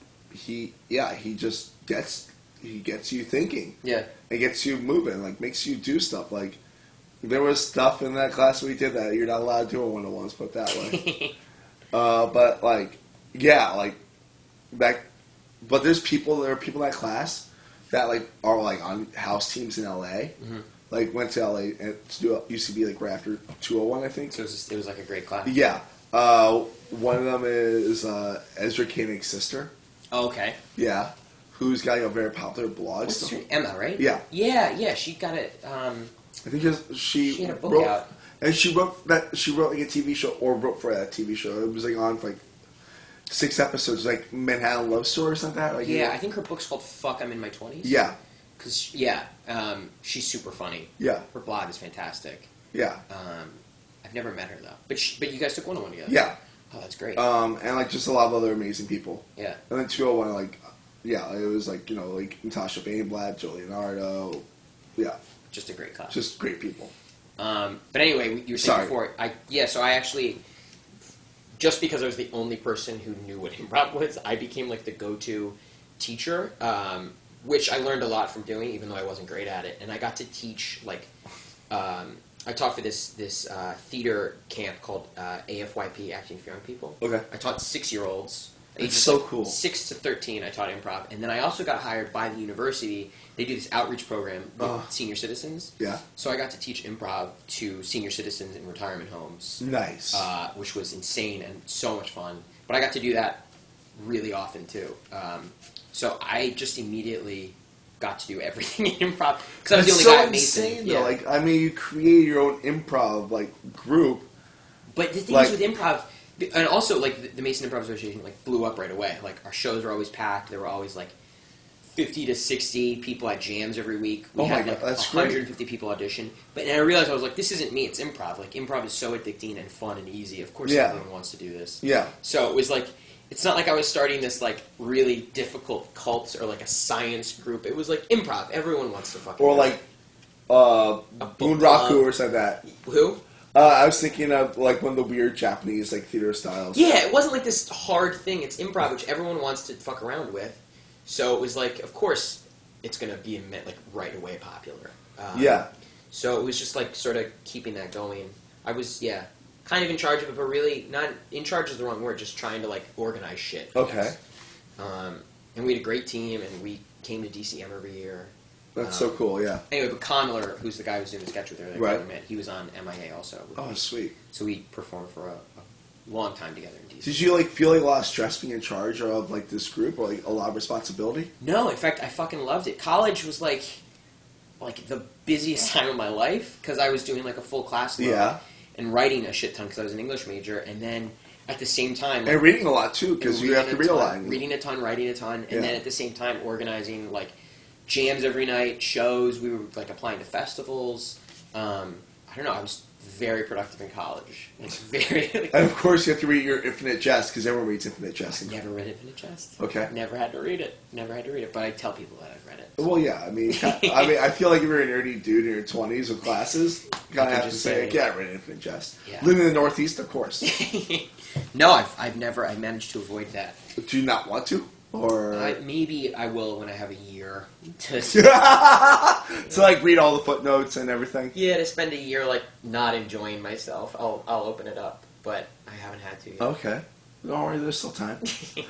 just gets you thinking. Yeah. It gets you moving, like makes you do stuff. Like there was stuff in that class we did that you're not allowed to do in 101s, put it that way. But like, yeah, like that. But there are people in that class that like are like on house teams in LA. Mhm. Like went to LA and to do a UCB like right after 201, I think. So it was like a great class. Yeah. One of them is Ezra Koenig's sister. Oh, okay. Yeah. Who's got a very popular blog. What's her name? Emma, right? Yeah. Yeah. She got it. I think she had a book wrote, out. and she wrote like a TV show, or wrote for that TV show. It was like on for like 6 episodes, like Manhattan Love Story or something like that. Like, yeah, I think her book's called "Fuck, I'm in My 20s." Yeah. Because she's super funny. Yeah. Her blog is fantastic. Yeah. I've never met her though, but you guys took one together. Yeah. Oh, that's great. And like just a lot of other amazing people. Yeah. And then 201, like, yeah, it was like, like Natasha Bainblatt, Joe Leonardo. Yeah. Just a great class. Just great people. But anyway, you were saying before, so I actually, just because I was the only person who knew what improv was, I became like the go-to teacher, which I learned a lot from doing, even though I wasn't great at it. And I got to teach, like, I taught for this theater camp called AFYP, Acting for Young People. Okay. I taught 6-year-olds. It's so cool. 6 to 13, I taught improv. And then I also got hired by the university. They do this outreach program with senior citizens. Yeah. So I got to teach improv to senior citizens in retirement homes. Nice. Which was insane and so much fun. But I got to do that really often, too. So I just immediately got to do everything in improv. Because I was the only guy at Mason. Insane, though. Like, I mean, you create your own improv, like, group. But the thing is with improv... And also, like, the Mason Improv Association, like, blew up right away. Like, our shows were always packed. There were always, like, 50 to 60 people at jams every week. We had, like, that's 150 people audition. And I realized, I was like, this isn't me, it's improv. Like, improv is so addicting and fun and easy. Of course everyone wants to do this. Yeah. So it was, like, it's not like I was starting this, like, really difficult cult or, like, a science group. It was, like, improv. Everyone wants to fucking Or, like, Bunraku or something like that. Who? I was thinking of, like, one of the weird Japanese, like, theater styles. Yeah, it wasn't like this hard thing. It's improv, which everyone wants to fuck around with. So it was like, of course, it's going to be, like, right away popular. Yeah. So it was just, like, sort of keeping that going. I was, kind of in charge of it, but really, not in charge is the wrong word, just trying to, like, organize shit. Okay. And we had a great team, and we came to DCM every year. That's so cool, yeah. Anyway, but Conler, who's the guy who's doing the sketch with her, right. he was on MIA also. Oh, sweet. So we performed for a long time together in DC. Did you, like, feel like a lot of stress being in charge of, like, this group, or, like, a lot of responsibility? No, in fact, I fucking loved it. College was, like the busiest time of my life, because I was doing, like, a full class load and writing a shit ton, because I was an English major, and then at the same time... And reading a lot, too, because you have to read a lot. Reading a ton, writing a ton, and then at the same time organizing, like, jams every night, shows. We were, like, applying to festivals. I don't know. I was very productive in college. Like, very. Like, and of course, you have to read your Infinite Jest because everyone reads Infinite Jest. I've never read Infinite Jest. Okay. Never had to read it. But I tell people that I've read it. Well, yeah. I mean, I feel like if you're a nerdy dude in your 20s with classes, you kind of have to say, "Yeah, I read Infinite Jest." Yeah. Living in the Northeast, of course. No, I managed to avoid that. Do you not want to? Or maybe I will when I have a year to like read all the footnotes and everything. Yeah, to spend a year like not enjoying myself. I'll open it up, but I haven't had to yet. Okay, don't worry, there's still time.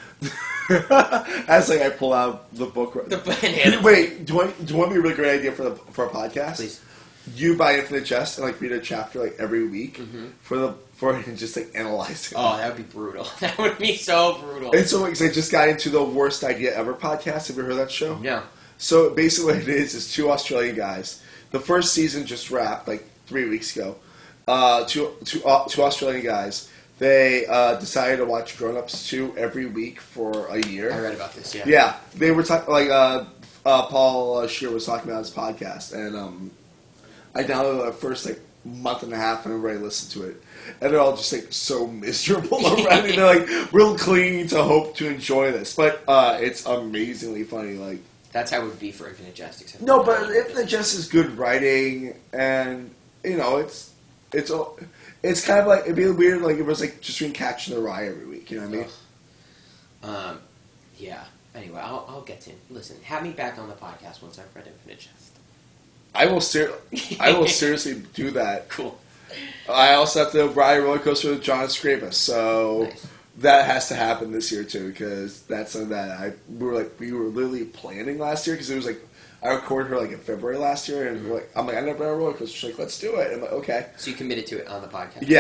As like I pull out the book. Wait, do you want me a really great idea for a podcast? Please. You buy Infinite Jest and like read a chapter like every week for just like analyzing. Oh, that would be brutal. That would be so brutal. And so, because I just got into the Worst Idea Ever podcast. Have you heard that show? No. So basically, what it is 2 Australian guys. The first season just wrapped like 3 weeks ago. Two Australian guys. They decided to watch Grown Ups 2 every week for a year. I read about this. Yeah. Yeah, they were talking like Paul Scheer was talking about his podcast, and I downloaded the first like month and a half, and everybody listened to it, and they're all just like so miserable already. They're like real clinging to hope to enjoy this, but it's amazingly funny. Like that's how it would be for Infinite Jest. Except no, but Infinite Jest is good writing, and you know it's kind of like it'd be weird like it was like just reading Catch in the Rye every week. You know what I mean? Yeah. Anyway, I'll get to listen. Have me back on the podcast once I've read Infinite Jest. I will seriously do that. Cool. I also have to ride a roller coaster with John Scrabus, so nice. That has to happen this year too, because that's something that we were literally planning last year, because it was like I recorded her like in February last year, and I'm like I never had a roller coaster. She's like, let's do it. And I'm like, okay. So you committed to it on the podcast? Yeah.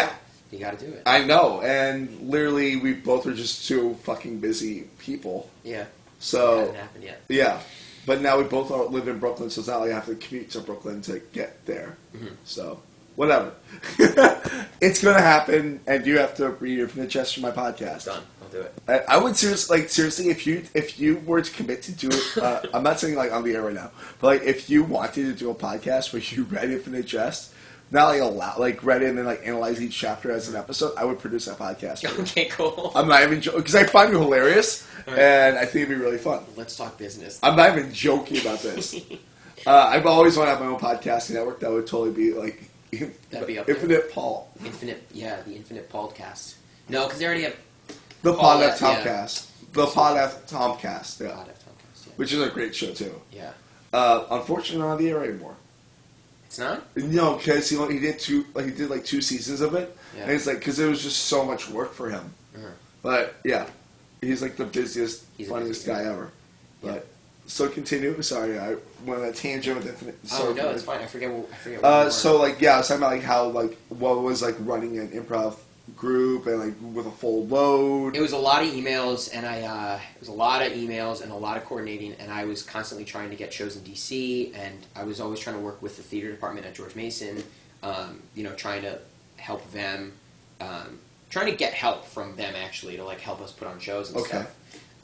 You got to do it. I know, and literally, we both are just two fucking busy people. Yeah. So it hasn't happened yet. Yeah, but now we both live in Brooklyn, so it's not like I have to commute to Brooklyn to get there. Mm-hmm. So whatever, it's gonna happen, and you have to read Infinite Jest for my podcast. Done. I'll do it. I would seriously, if you were to commit to do it, I'm not saying like on the air right now, but like if you wanted to do a podcast where you read Infinite Jest. Not read it and then analyze each chapter as an episode. I would produce that podcast. Okay, cool. I'm not even joking because I find you hilarious, right. And I think it'd be really fun. Let's talk business. I'm not even joking about this. I've always wanted to have my own podcasting network. That would totally be like that'd be up Infinite there. Paul. The Infinite Podcast. No, because they already have the Pod F Tomcast. The Pod F Tomcast. Yeah. Pod F Tomcast. Yeah. Which is a great show too. Yeah. Unfortunately, not on the air anymore. It's not? No, because he did 2 seasons of it, yeah. And it's because it was just so much work for him. Uh-huh. But yeah, he's the busiest, funniest guy ever. Yeah. But so continue. Sorry, I went on a tangent with Infinite. Oh no, it's fine. I forget. So I was talking about how what was running an improv group and with a full load. It was a lot of emails, and it was a lot of emails and a lot of coordinating, and I was constantly trying to get shows in DC, and I was always trying to work with the theater department at George Mason, trying to help them, trying to get help from them actually to help us put on shows and stuff.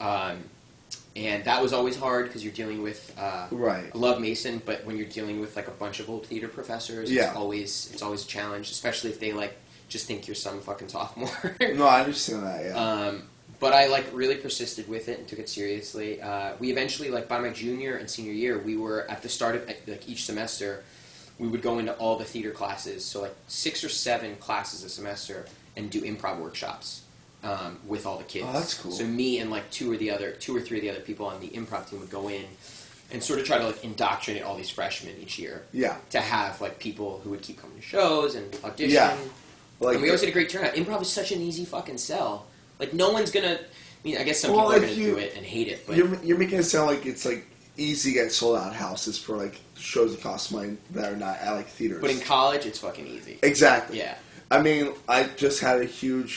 And that was always hard because you're dealing with right. I love Mason, but when you're dealing with a bunch of old theater professors, it's always a challenge, especially if they just think you're some fucking sophomore. No, I understand that, yeah. But I really persisted with it and took it seriously. We eventually, by my junior and senior year, we were at the start of each semester, we would go into all the theater classes, so 6 or 7 classes a semester, and do improv workshops with all the kids. Oh, that's cool. So me and 2 or 3 of the other people on the improv team would go in and sort of try to indoctrinate all these freshmen each year. Yeah. To have people who would keep coming to shows and audition. Yeah. And we always had a great turnout. Improv is such an easy fucking sell. No one's gonna. I guess some people are gonna do it and hate it. But you're making it sound like it's easy to get sold out houses for shows that cost money that are not at theaters. But in college, it's fucking easy. Exactly. Yeah. I mean, I just had a huge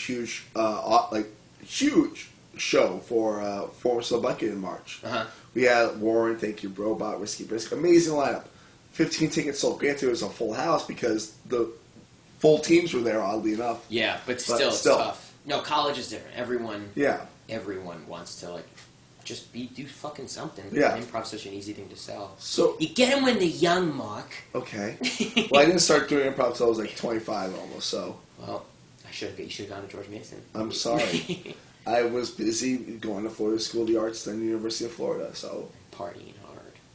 show for Former Slow Bucket in March. Uh-huh. We had Warren, Thank You, Robot, Risky Brisk, amazing lineup. 15 tickets sold. Granted, it was a full house because the full teams were there, oddly enough. Yeah, but still, it's tough. No, college is different. Everyone wants to just do fucking something. Yeah. Improv's such an easy thing to sell. So you get them when they're young, Mark. Okay. Well, I didn't start doing improv until I was 25 almost. So. Well, you should have gone to George Mason. I'm sorry. I was busy going to Florida School of the Arts, then University of Florida. So. Partying hard.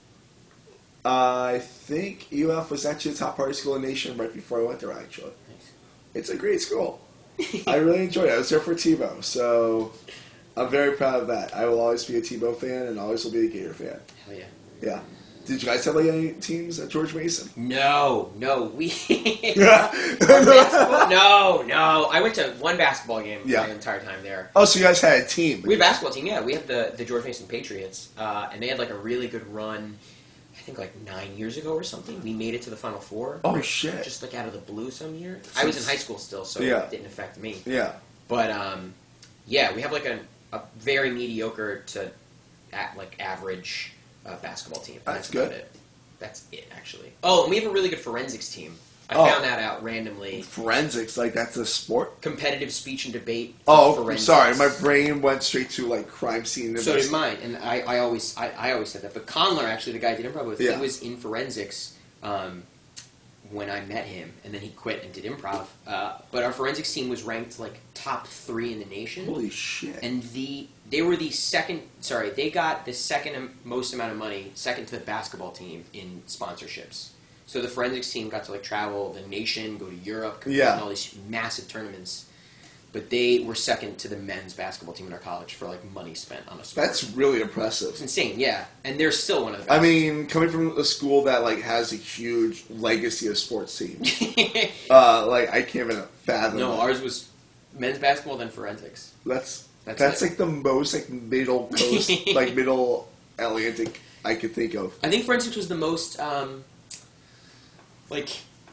I think UF was actually the top party school in the nation right before I went there, actually. Nice. It's a great school. I really enjoyed it. I was there for Tebow, so I'm very proud of that. I will always be a Tebow fan and always will be a Gator fan. Hell yeah. Yeah. Did you guys have any teams at George Mason? No. We... basketball? No. I went to one basketball game my entire time there. Oh, so you guys had a team. We had a basketball team, yeah. We had the George Mason Patriots, and they had a really good run, I think 9 years ago or something. We made it to the Final Four. Oh, shit. Just out of the blue some year. I was in high school still, so it didn't affect me. Yeah. But, we have a very mediocre to average basketball team. That's good. It. That's it, actually. Oh, and we have a really good forensics team. I found that out randomly. Forensics, that's a sport? Competitive speech and debate. Oh, forensics. Sorry. My brain went straight to crime scene. So did mine, and I always said that. But Conler, actually, the guy I did improv with, he was in forensics when I met him, and then he quit and did improv. But our forensics team was ranked top 3 in the nation. Holy shit! And they were the second. Sorry, they got the second most amount of money, second to the basketball team in sponsorships. So the forensics team got to travel the nation, go to Europe, compete in all these massive tournaments. But they were second to the men's basketball team in our college for money spent on a sport. That's really impressive. It's insane, yeah. And they're still one of the best. I mean, coming from a school that has a huge legacy of sports teams, I can't even fathom. No, that. ours was men's basketball, then forensics. That's the most middle coast, middle Atlantic I could think of. I think forensics was the most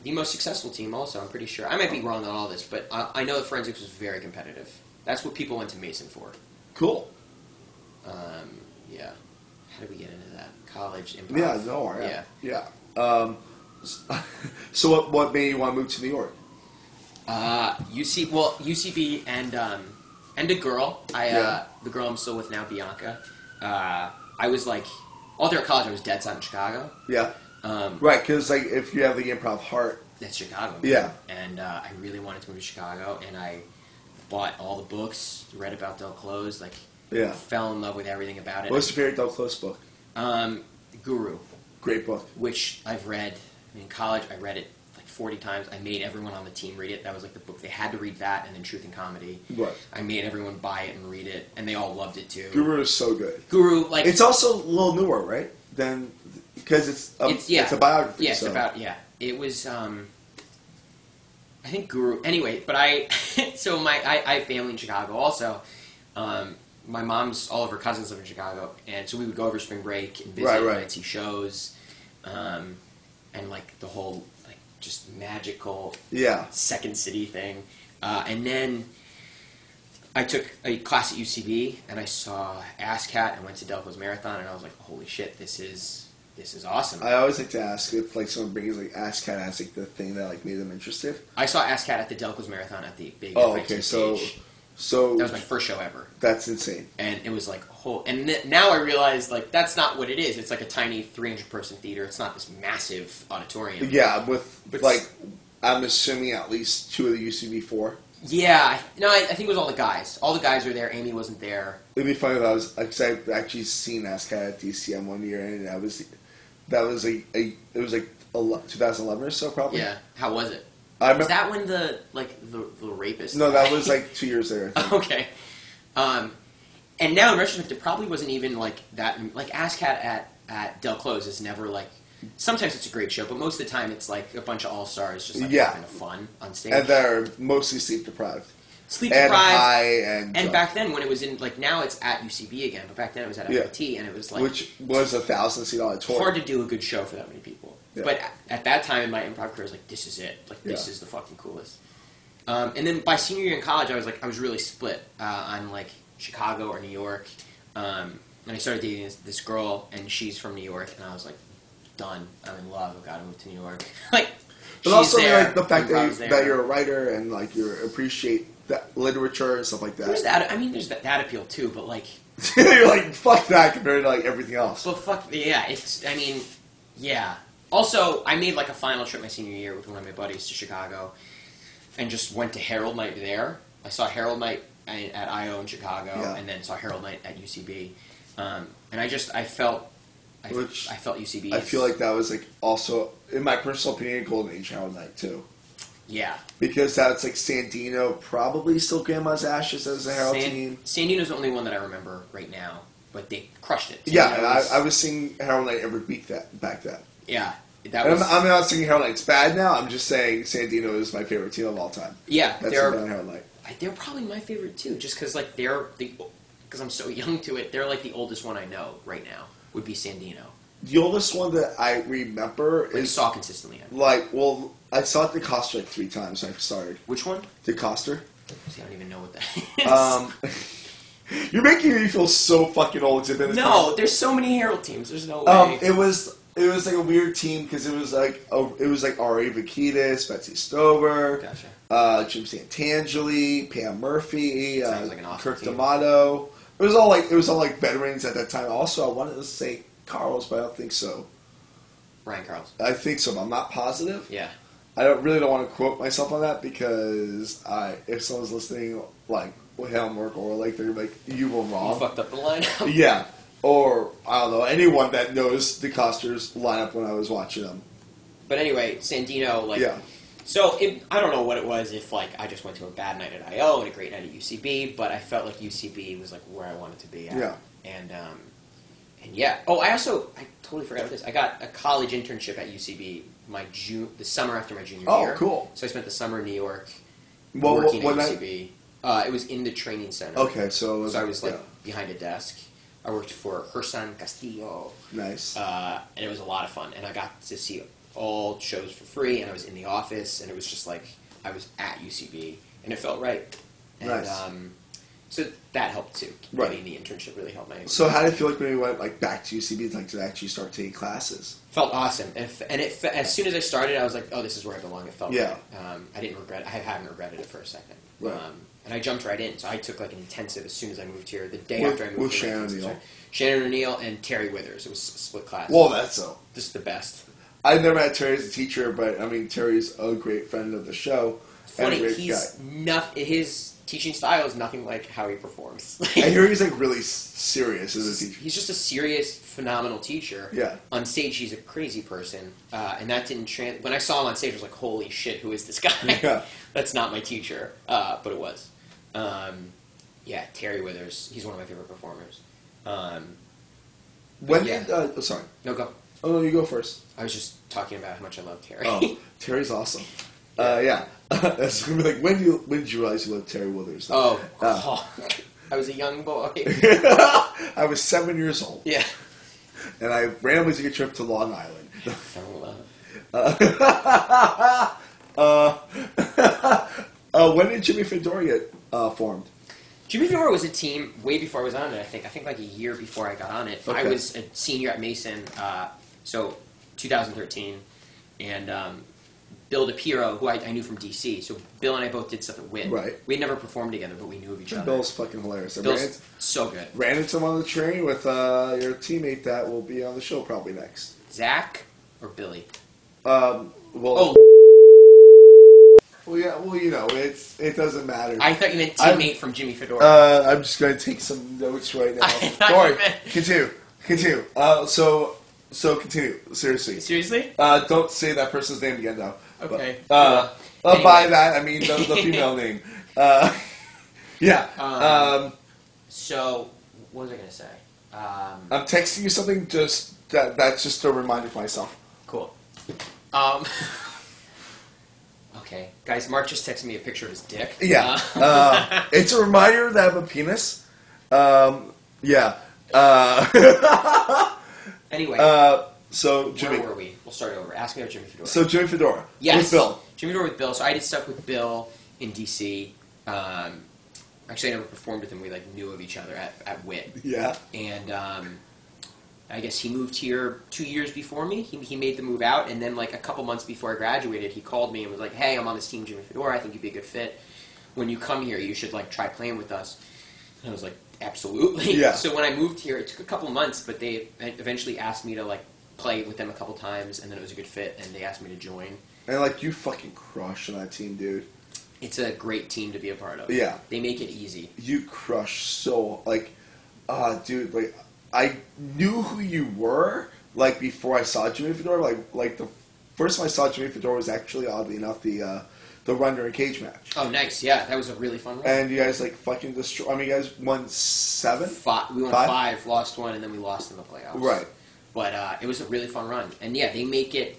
the most successful team. Also, I'm pretty sure. I might be wrong on all this, but I know that forensics was very competitive. That's what people went to Mason for. Cool. Yeah. How did we get into that? College improv. Yeah, no, yeah. So what made you want to move to New York? UCB and a girl. The girl I'm still with now, Bianca. I was like, all throughout college, I was dead set in Chicago. Yeah. Right, because like if you have the improv heart, that's Chicago. Man. Yeah. And I really wanted to move to Chicago, and I bought all the books, read about Del Close, like, fell in love with everything about it. What's your favorite Del Close book? Guru. Great book. Which I've read. In college, I read it like 40 times. I made everyone on the team read it. That was like the book. They had to read that, and then Truth and Comedy. Right. I made everyone buy it and read it, and they all loved it too. Guru is so good. Guru, like... It's also a little newer, right? Because it's a biography. Yeah, it's about... Yeah. It was... I think Guru... Anyway, but I... So I have family in Chicago also. My mom's... All of her cousins live in Chicago, and so we would go over spring break and visit and I'd see shows. And like the whole like just magical Second City thing. And then I took a class at UCB and I saw ASCAT and went to Del Close Marathon and I was like, holy shit, this is awesome. I always like to ask if like someone brings like ASCAT as like the thing that like made them interested. I saw ASCAT at the Del Close Marathon at the big FIT stage. So that was my first show ever. That's insane. And it was like now I realize like that's not what it is. It's like a tiny 300-person theater. It's not this massive auditorium. Yeah, with like I'm assuming at least 2 of the UCB4. Yeah, no, I think it was all the guys. All the guys were there. Amy wasn't there. It'd be funny if I was because I've actually seen ASCAT at DCM one year, and it was like 2011 or so probably. Yeah, how was it? Was that when the rapist? No, that was like 2 years later. I think. Okay. And now in retrospect, it probably wasn't even like that. Like ASCAT at Del Close is never like. Sometimes it's a great show, but most of the time it's like a bunch of all stars just like having fun on stage. And they're mostly sleep deprived. Sleep deprived. And high and back then when it was in like now it's at UCB again, but back then it was at FIT and it was like which was a 1,000-seat auditorium. Hard to do a good show for that many people. Yeah. But at that time in my improv career, I was like, this is it. Like, this is the fucking coolest. And then by senior year in college, I was really split on, like, Chicago or New York. And I started dating this girl, and she's from New York, and I was like, done. I'm in love. I've got to move to New York. Like, but also, there, like, the fact that you're a writer and, like, you appreciate that literature and stuff like that. There's that. I mean, there's that appeal, too, but, like... You're like, fuck that compared to, like, everything else. But fuck, yeah, it's, I mean, yeah. Also, I made like a final trip my senior year with one of my buddies to Chicago and just went to Herald Night there. I saw Herald Night at I.O. in Chicago and then saw Herald Night at UCB. And I felt UCB. I feel like that was like also, in my personal opinion, Golden Age Herald Night too. Yeah. Because that's like Sandino probably still Grandma's Ashes as a Herald team. Sandino's the only one that I remember right now, but they crushed it. I was seeing Herald Night every week back then. Yeah. I'm not saying Herald Night's bad now. I'm just saying Sandino is my favorite team of all time. Yeah, that's Herald Night. They're probably my favorite too, just because like because I'm so young to it. They're like the oldest one I know right now would be Sandino. The oldest one that I remember is saw consistently. I saw it DeCoster like 3 times when I started. Which one? DeCoster. See, I don't even know what that is. You're making me feel so fucking old. No, there's so many Herald teams. There's no way. It was like a weird team because it was like R.A. Vakitas, Betsy Stover, Jim Santangeli, Pam Murphy, like an awesome Kirk team. D'Amato. It was all like veterans at that time. Also, I wanted to say Carlos, but I don't think so. Brian Carlos. I think so, but I'm not positive. Yeah. I don't want to quote myself on that because if someone's listening, like with Helmwork or like they're like you were wrong. You fucked up the lineup. Yeah. Or, I don't know, anyone that knows DeCoster's lineup when I was watching them. But anyway, Sandino, like... Yeah. So, I don't know what it was if, like, I just went to a bad night at I.O. and a great night at UCB, but I felt like UCB was, like, where I wanted to be at. Yeah. And yeah. Oh, I totally forgot about this. I got a college internship at UCB the summer after my junior year. Oh, cool. So I spent the summer in New York working at UCB. It was in the training center. Okay, so I was, like, behind a desk. I worked for Hersan Castillo. Nice. And it was a lot of fun. And I got to see all shows for free, and I was in the office, and it was just like I was at UCB, and it felt right. And, Nice. So that helped too. Right. Getting the internship really helped my. So how did it feel like when you went like back to UCB, like to actually start taking classes? Felt awesome, as soon as I started, I was like, "Oh, this is where I belong." It felt Yeah. right. I didn't regret. I haven't regretted it for a second. Right. And I jumped right in. So I took like an intensive as soon as I moved here. The day With- after I moved with here, Shannon O'Neill. Shannon O'Neill and Terry Withers. It was a split class. Well, that's so. Just the best. I've never had Terry as a teacher, but I mean Terry's a great friend of the show. And a Funny, great he's guy. his teaching style is nothing like how he performs. I hear he's like really serious as a teacher. He's just a serious, phenomenal teacher. Yeah. On stage, he's a crazy person, and that didn't when I saw him on stage, I was like, "Holy shit, who is this guy?" Yeah. That's not my teacher, but it was. Yeah, Terry Withers. He's one of my favorite performers. When yeah. did sorry. No, go. Oh no, you go first. I was just talking about how much I love Terry. Oh, Terry's awesome. Yeah. That's gonna be like when did you realize you loved Terry Withers? Oh, I was a young boy. I was 7 years old. Yeah. And I randomly took a trip to Long Island. When did Jimmy Fedora get formed? Jimmy Fedora was a team way before I was on it, I think like a year before I got on it. Okay. I was a senior at Mason, so 2013, and Bill DePiero, who I knew from DC. So Bill and I both did stuff at WIT. Right. We had never performed together, but we knew of each other. Bill's fucking hilarious. Bill's so good. Ran into him on the train with your teammate that will be on the show probably next. Zach or Billy? Well, Oh, well, yeah. Well, you know, it doesn't matter. I thought you meant teammate from Jimmy Fedora. I'm just going to take some notes right now. I thought Don't worry. you meant- Continue. So continue. Seriously. Seriously? Don't say that person's name again, though. Okay. But, Anyway. by that, I mean the female name. Yeah. So, what was I going to say? I'm texting you something. That's just a reminder for myself. Cool. Okay. Guys, Mark just texted me a picture of his dick. Yeah. It's a reminder that I have a penis. Yeah. Anyway, So Jimmy. where were we? We'll start over. Ask me about Jimmy Fedora. So Jimmy Fedora. Yes. With Bill. Jimmy Fedora with Bill. So I did stuff with Bill in DC. Actually, I never performed with him. We knew of each other at WIT. Yeah. And I guess he moved here 2 years before me. He made the move out, and then a couple months before I graduated, he called me and was like, "Hey, I'm on this team, Jimmy Fedora. I think you'd be a good fit. When you come here, you should try playing with us." And I was like, "Absolutely." Yeah. So when I moved here, it took a couple months, but they eventually asked me to play with them a couple times, and then it was a good fit, and they asked me to join. And you fucking crush on that team, dude. It's a great team to be a part of. Yeah. They make it easy. You crush so dude. I knew who you were before I saw Jimmy Fedora. The first time I saw Jimmy Fedora was actually, oddly enough, the Run During Cage match. Oh, nice. Yeah, that was a really fun one. And you guys fucking destroy. I mean, you guys won 7. We won 5, lost 1, and then we lost in the playoffs. Right. But it was a really fun run, and yeah, they make it.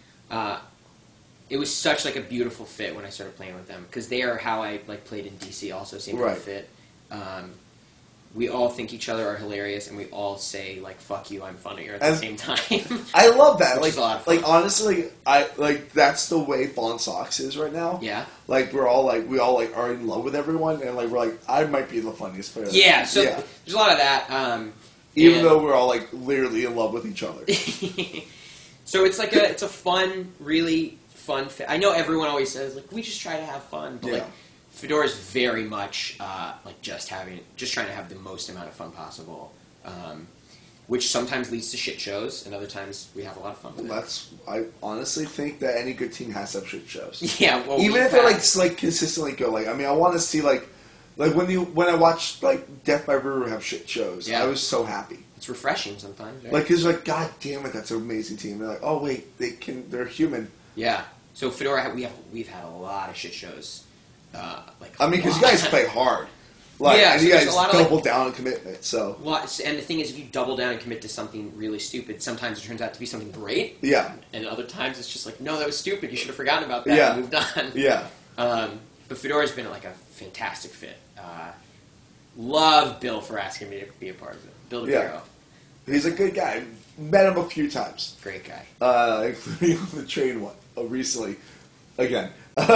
It was such a beautiful fit when I started playing with them because they are how I played in DC. Also, same kind Right. of fit. We all think each other are hilarious, and we all say "fuck you," I'm funnier at the same time. I love that. Which is a lot of fun. Honestly, that's the way Fawn Sox is right now. Yeah. We're all we all are in love with everyone, and we're I might be the funniest player. Yeah. So there's a lot of that. Even though we're all literally in love with each other. So it's it's a fun, really fun fit. I know everyone always says we just try to have fun, but Yeah. Fedora is very much just trying to have the most amount of fun possible, which sometimes leads to shit shows, and other times we have a lot of fun with it. I honestly think that any good team has to have shit shows. Yeah, well, even if they're consistently go. I mean, I want to see when I watched Death by Ruru have shit shows. Yeah. I was so happy. It's refreshing sometimes, right? Because God damn it, that's an amazing team. They're oh wait, they're human. Yeah. So Fedora, we've had a lot of shit shows. I mean, because you guys play hard. Yeah, and so you there's guys a lot of, double down on commitment. So and the thing is, if you double down and commit to something really stupid, sometimes it turns out to be something great. Yeah. And other times it's just no, that was stupid. You should have forgotten about that and moved on. Yeah. But Fedora's been a fantastic fit. Love Bill for asking me to be a part of it. Bill DePiero. He's a good guy. met him a few times. Great guy. Including on the train one recently. Again.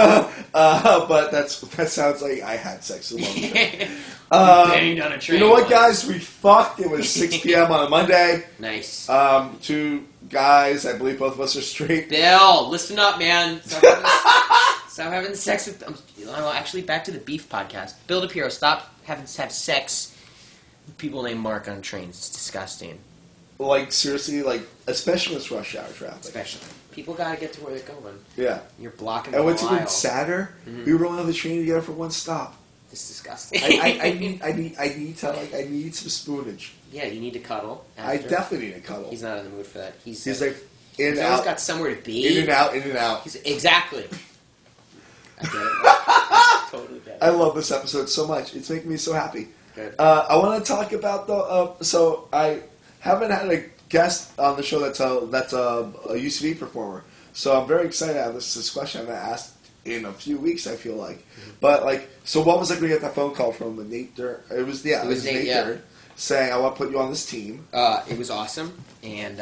But that sounds like I had sex with one. Banged on a train. You know what, guys? We fucked. It was 6 p.m. on a Monday. Nice. 2 guys. I believe both of us are straight. Bill, listen up, man. Stop having sex with... actually, back to the beef podcast. Bill DePiero, stop having sex with people named Mark on trains. It's disgusting. Like, seriously, like, especially when it's rush hour traffic. Especially. People got to get to where they're going. Yeah. You're blocking the whole what's even aisle. sadder, we were only on the train together for one stop. It's disgusting. I need some spoonage. Yeah, you need to cuddle. After. I definitely need a cuddle. He's not in the mood for that. He's like, in and he's always out. got somewhere to be. In and out, in and out. Exactly. I get it. I totally get it. I love this episode so much. It's making me so happy. Good. I want to talk about so I haven't had a guest on the show that's a UCB performer. So I'm very excited to have this question I'm going to ask in a few weeks, I feel like. Mm-hmm. But, so what was it when you get that phone call from Nate Dern? It was Nate Dern saying, I want to put you on this team. It was awesome. And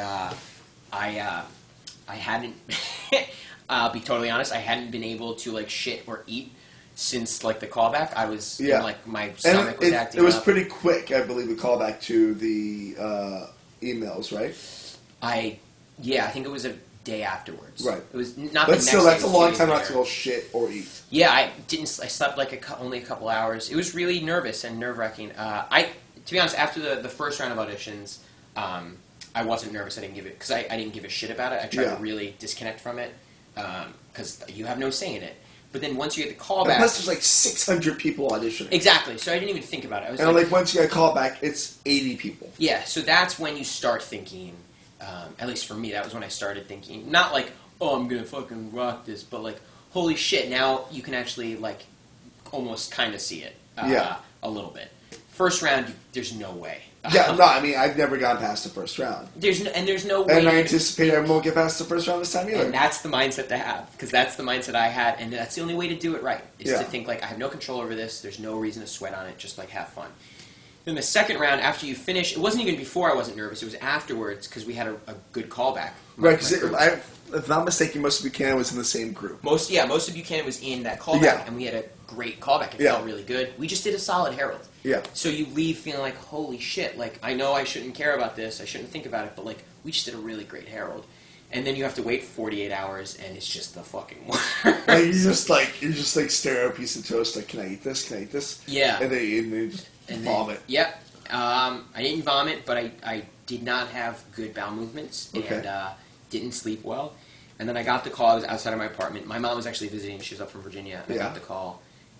I hadn't, I'll be totally honest, I hadn't been able to, shit or eat since, the callback. I was, my stomach was acting up. It was pretty quick, I believe, the callback to the emails, right? I think it was a day afterwards. Right. It was not. But still, that's a long time not to go shit or eat. Yeah, I slept only a couple hours. It was really nervous and nerve wracking. To be honest, after the first round of auditions, I wasn't nervous. I didn't give it because I didn't give a shit about it. I tried to really disconnect from it because you have no say in it. But then once you get the callback, plus there's 600 people auditioning. Exactly. So I didn't even think about it. I was once you get a callback, it's 80 people. Yeah. So that's when you start thinking. At least for me, that was when I started thinking. Not I'm gonna fucking rock this, but holy shit! Now you can actually almost kind of see it. A little bit. First round, there's no way. Yeah, no, I mean I've never gone past the first round. There's no way. And I anticipate I won't get past the first round this time either. And that's the mindset to have, because that's the mindset I had, and that's the only way to do it right. Is to think I have no control over this. There's no reason to sweat on it. Just have fun. Then the second round, after you finish, it wasn't even before I wasn't nervous. It was afterwards because we had a good callback. Right, because if I'm not mistaken, most of Buchanan was in the same group. Most of Buchanan was in that callback, and we had a great callback. It felt really good. We just did a solid Herald. Yeah. So you leave feeling holy shit, I know I shouldn't care about this, I shouldn't think about it, but we just did a really great Herald. And then you have to wait 48 hours, and it's just the fucking worst. You're just stare at a piece of toast, can I eat this? Can I eat this? Yeah. And then you just vomit. Yep. I didn't vomit, but I did not have good bowel movements, and didn't sleep well. And then I got the call. I was outside of my apartment. My mom was actually visiting. She was up from Virginia. I got the call.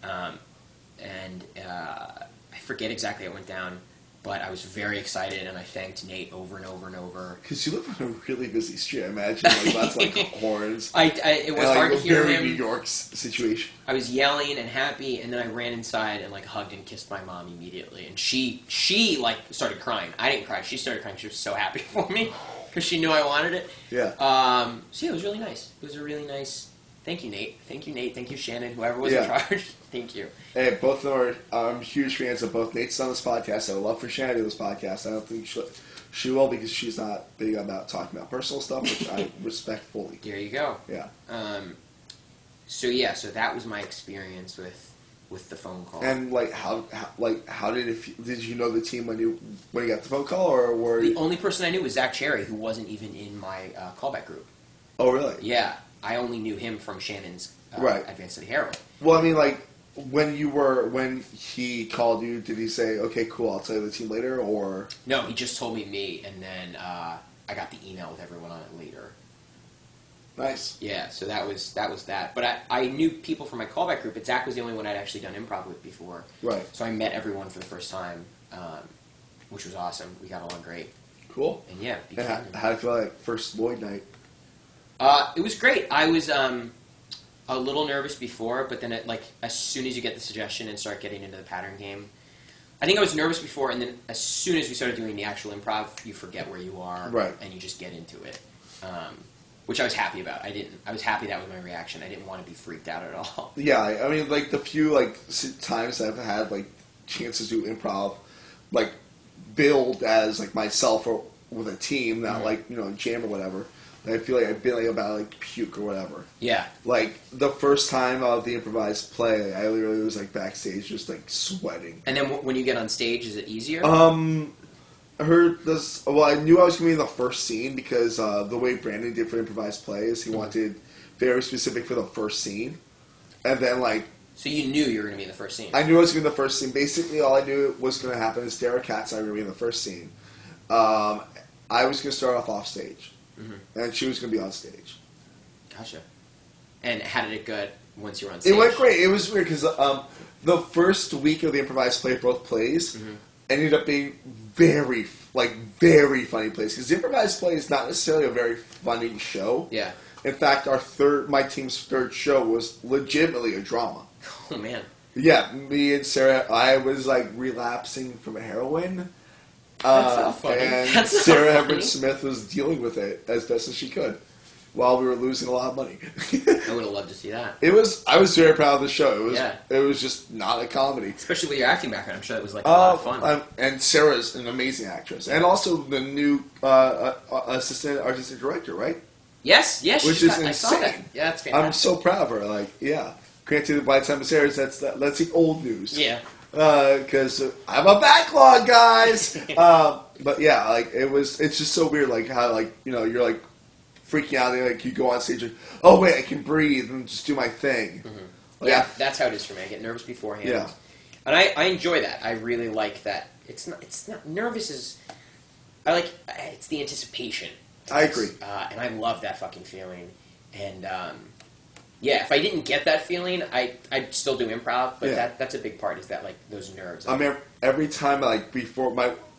And I forget exactly how it went down, but I was very excited, and I thanked Nate over and over and over. Because you live on a really busy street. I imagine lots of horns. It was hard to hear him. New York situation. I was yelling and happy, and then I ran inside and hugged and kissed my mom immediately. And she started crying. I didn't cry. She started crying. She was so happy for me because she knew I wanted it. Yeah. So it was really nice. It was a really nice. Thank you, Nate. Thank you, Nate. Thank you, Shannon. Whoever was in charge. Thank you. Hey, both of them are huge fans of both. Nate's on this podcast. I would love for Shannon to do this podcast. I don't think she will because she's not big about talking about personal stuff, which I respect fully. There you go. Yeah. So that was my experience with the phone call. And how did it? Did you know the team when you got the phone call, or were the only person I knew was Zach Cherry, who wasn't even in my callback group. Oh, really? Yeah, I only knew him from Shannon's Advanced Study Herald. Well, I mean, when he called you, did he say, "Okay, cool, I'll tell you the team later," or no? He just told me, and then I got the email with everyone on it later. Nice. Yeah, so that was that. But I knew people from my callback group, but Zach was the only one I'd actually done improv with before. Right. So I met everyone for the first time, which was awesome. We got along great. Cool. And yeah. And how did you feel first Lloyd night? It was great. I was a little nervous before, but then as soon as you get the suggestion and start getting into the pattern game, I think I was nervous before, and then as soon as we started doing the actual improv, you forget where you are, and you just get into it. Which I was happy about. I was happy that was my reaction. I didn't want to be freaked out at all. Yeah, I mean, the few times I've had chances to do improv, billed as myself or with a team, not like jam or whatever. I feel like I've been like about like puke or whatever. Yeah. Like the first time of the improvised play, I literally was like backstage just like sweating. And then when you get on stage, is it easier? I heard this. Well, I knew I was going to be in the first scene because the way Brandon did for improvised plays, he wanted very specific for the first scene, and then like. So you knew you were going to be in the first scene. I knew I was going to be in the first scene. Basically, all I knew was going to happen is Derek Katz and I were going to be in the first scene. I was going to start off stage, and she was going to be on stage. Gotcha. And how did it go once you were on stage? It went great. It was weird because the first week of the improvised play, both plays, ended up being very funny plays. Because the improvised play is not necessarily a very funny show. Yeah. In fact, my team's third show was legitimately a drama. Oh, man. Yeah, me and Sarah, I was like relapsing from heroin. That's not funny. And That's Sarah not Everett funny. Smith was dealing with it as best as she could while we were losing a lot of money. I would have loved to see that. I was very proud of the show. Yeah. It was just not a comedy. Especially with your acting background. I'm sure it was like a lot of fun. And Sarah's an amazing actress. And also the new assistant artistic director, right? Yes, Which is I saw that. insane. Yeah, that's fantastic. I'm so proud of her. Like, yeah. Granted, by the time it airs, that's the old news. Yeah. Because I have a backlog, guys. But yeah, like it's just so weird, like how like you're like freaking out, and like you go on stage, like, oh wait, I can breathe and just do my thing. Like, Yeah, that's how it is for me. I get nervous beforehand. Yeah. And I enjoy that. I really like that. It's not nervous is. It's the anticipation. I agree. And I love that fucking feeling. And yeah, if I didn't get that feeling, I'd still do improv. But that's a big part. Is that like those nerves? I mean, every time like before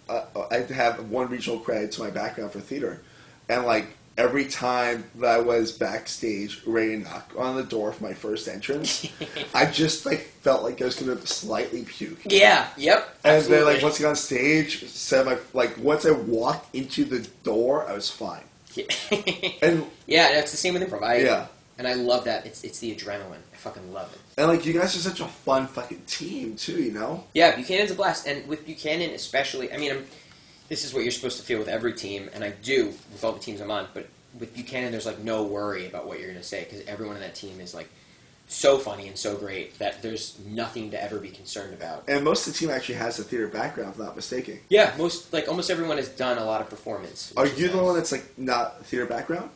I have one regional credit to my background for theater, and like every time that I was backstage ready to knock on the door for my first entrance, I just like felt like I was going to slightly puke. Yeah. Yep. And Absolutely. then like once I got on stage, once I walked into the door, I was fine. And yeah, it's the same with improv. yeah. And I love that. It's the adrenaline. I fucking love it. And like you guys are such a fun fucking team too, you know? Yeah, Buchanan's a blast, and with Buchanan especially. I mean, this is what you're supposed to feel with every team, and I do with all the teams I'm on. But with Buchanan, there's like no worry about what you're going to say because everyone on that team is like so funny and so great that there's nothing to ever be concerned about. And most of the team actually has a theater background, if I'm not mistaken. Yeah, almost everyone has done a lot of performance. Are you the one that's like not theater background?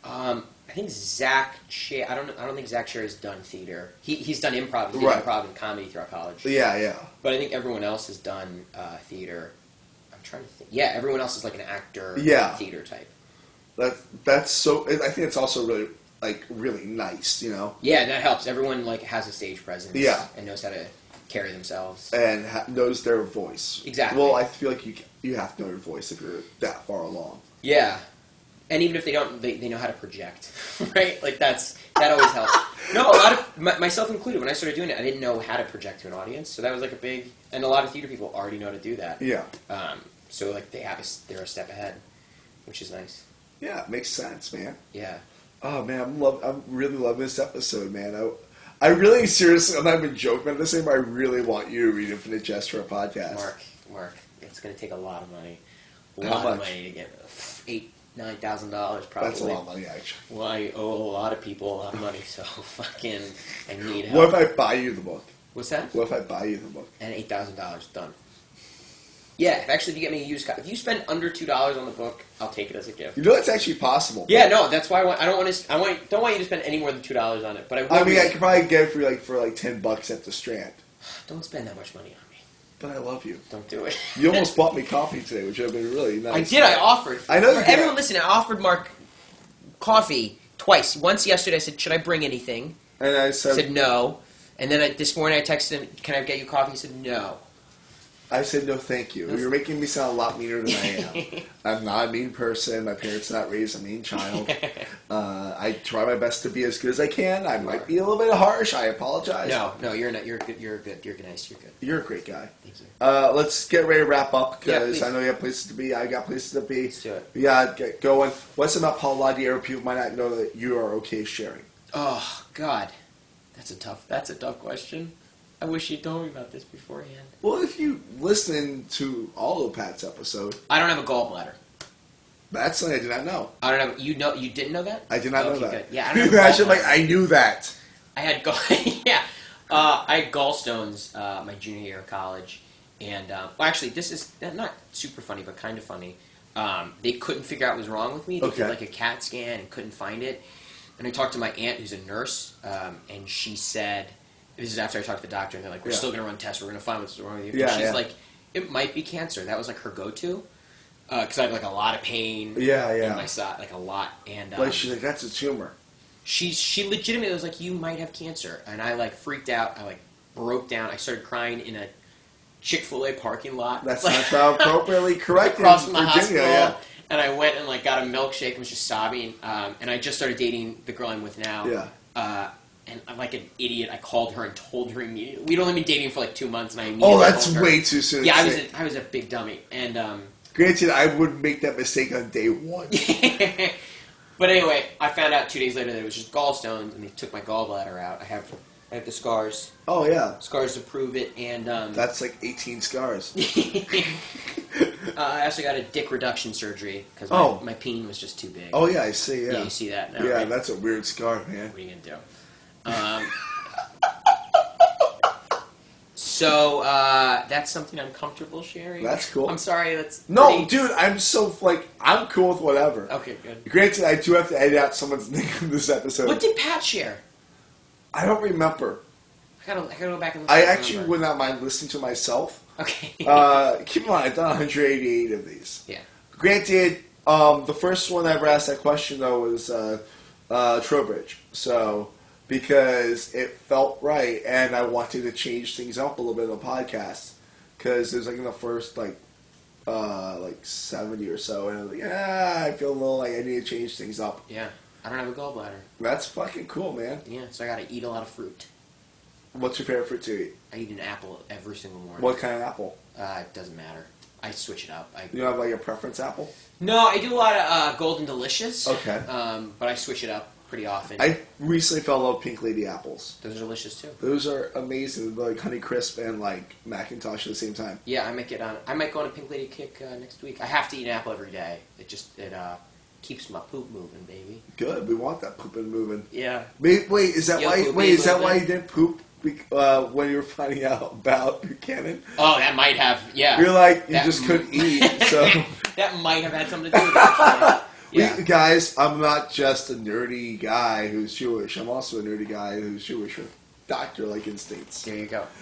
I think Zach Cher. I don't think Zach Cher has done theater. He's done improv. He did Right. improv and comedy throughout college. Yeah. But I think everyone else has done theater. I'm trying to think. Yeah, everyone else is like an actor. Yeah. Theater type. That's so. I think it's also really nice, you know. Yeah, and that helps. Everyone like has a stage presence. Yeah. And knows how to carry themselves. And knows their voice. Exactly. Well, I feel like you have to know your voice if you're that far along. Yeah. And even if they don't, they know how to project, right? Like that always helps. No, a lot of myself included. When I started doing it, I didn't know how to project to an audience, so that was like a big. And a lot of theater people already know how to do that. Yeah. So like they're a step ahead, which is nice. Yeah, it makes sense, man. Yeah. Oh man, I'm really loving this episode, man. I really seriously, I'm not even joking about this anymore. I really want you to read Infinite Jest for a podcast. Mark, it's going to take a lot of money. A How lot much? of money to get $8,000-$9,000 probably. That's a lot of money, actually. Well, I owe a lot of people a lot of money, so fucking I need help. What if I buy you the book? What's that? What if I buy you the book? And $8,000 done. Yeah, if you get me a used copy, if you spend under $2 on the book, I'll take it as a gift. You know that's actually possible. Yeah, no, that's why I don't want you to spend any more than $2 on it. But I mean, I could probably get it for like $10 at the Strand. Don't spend that much money on me. But I love you. Don't do it. You almost bought me coffee today, which would have been really nice. I did. I offered. I know you For did. everyone listening, I offered Mark coffee twice. Once yesterday, I said, "Should I bring anything?" And I He said no. And then this morning, I texted him, "Can I get you coffee?" He said no. I said no, thank you. You're making me sound a lot meaner than I am. I'm not a mean person. My parents not raised a mean child. I try my best to be as good as I can. I might be a little bit harsh. I apologize. No, you're not. You're good. You're good. You're nice. You're good. You're a great guy. Thank you. Let's get ready to wrap up because Yeah, I know you have places to be. I got places to be. Let's do it. We got to get going. What's about Paul Ladier? People might not know that you are okay sharing. Oh God, that's a tough question. I wish you'd told me about this beforehand. Well, if you listen to all of Pat's episode, I don't have a gallbladder. That's something I did not know. I don't know. You didn't know that? I did not know that. Good. Yeah, I don't know. Imagine, I knew that. I had I had gallstones my junior year of college, and actually, this is not super funny, but kind of funny. They couldn't figure out what was wrong with me. They did like a CAT scan and couldn't find it. And I talked to my aunt, who's a nurse, and she said, "This is after I talked to the doctor, and they're like, we're still going to run tests. We're going to find what's wrong with you." Yeah, and she's like, "It might be cancer." That was like her go-to. Because I had like a lot of pain in my side, like a lot. And she's like, "That's a tumor." She legitimately was like, "You might have cancer," and I like freaked out. I like broke down. I started crying in a Chick-fil-A parking lot. That's not how appropriately correct across in from the Virginia. hospital. And I went and like got a milkshake and was just sobbing. And I just started dating the girl I'm with now. Yeah. And I'm like an idiot. I called her and told her immediately. We'd only been dating for like 2 months, and I immediately that's told her. way too soon. Yeah, I was a big dummy. And granted, I would make that mistake on day one. But anyway, I found out 2 days later that it was just gallstones, and they took my gallbladder out. I have the scars. Oh yeah, scars to prove it, and that's like 18 scars. I also got a dick reduction surgery because my peen was just too big. Oh yeah, I see. Yeah, you see that now. Yeah, right? That's a weird scar, man. What are you gonna do? So that's something I'm comfortable sharing. That's cool. I'm sorry. Dude. I'm so I'm cool with whatever. Okay, good. Granted, I do have to edit out someone's name in this episode. What did Pat share? I don't remember. I gotta go back and. I actually would not mind listening to myself. Okay. Keep in mind, I've done 188 of these. Yeah. Granted, the first one I ever asked that question though was Trowbridge. So. Because it felt right, and I wanted to change things up a little bit in the podcast. Because it was like in the first like 70 or so, and I was like, I feel a little like I need to change things up. Yeah, I don't have a gallbladder. That's fucking cool, man. Yeah, so I got to eat a lot of fruit. What's your favorite fruit to eat? I eat an apple every single morning. What kind of apple? It doesn't matter. I switch it up. You don't have like a preference apple? No, I do a lot of Golden Delicious. Okay. But I switch it up pretty often. I recently fell in love with Pink Lady apples. Those are delicious too. Those are amazing. They're like Honey Crisp and like Macintosh at the same time. Yeah, I might go on a Pink Lady kick next week. I have to eat an apple every day. It keeps my poop moving, baby. Good. We want that pooping moving. Yeah. Wait, is that why you didn't poop when you were finding out about Buchanan? Oh, that might have. Yeah. You're like you just couldn't eat. So that might have had something to do with it. Yeah. Guys, I'm not just a nerdy guy who's Jewish. I'm also a nerdy guy who's Jewish with doctor-like instincts. There you go.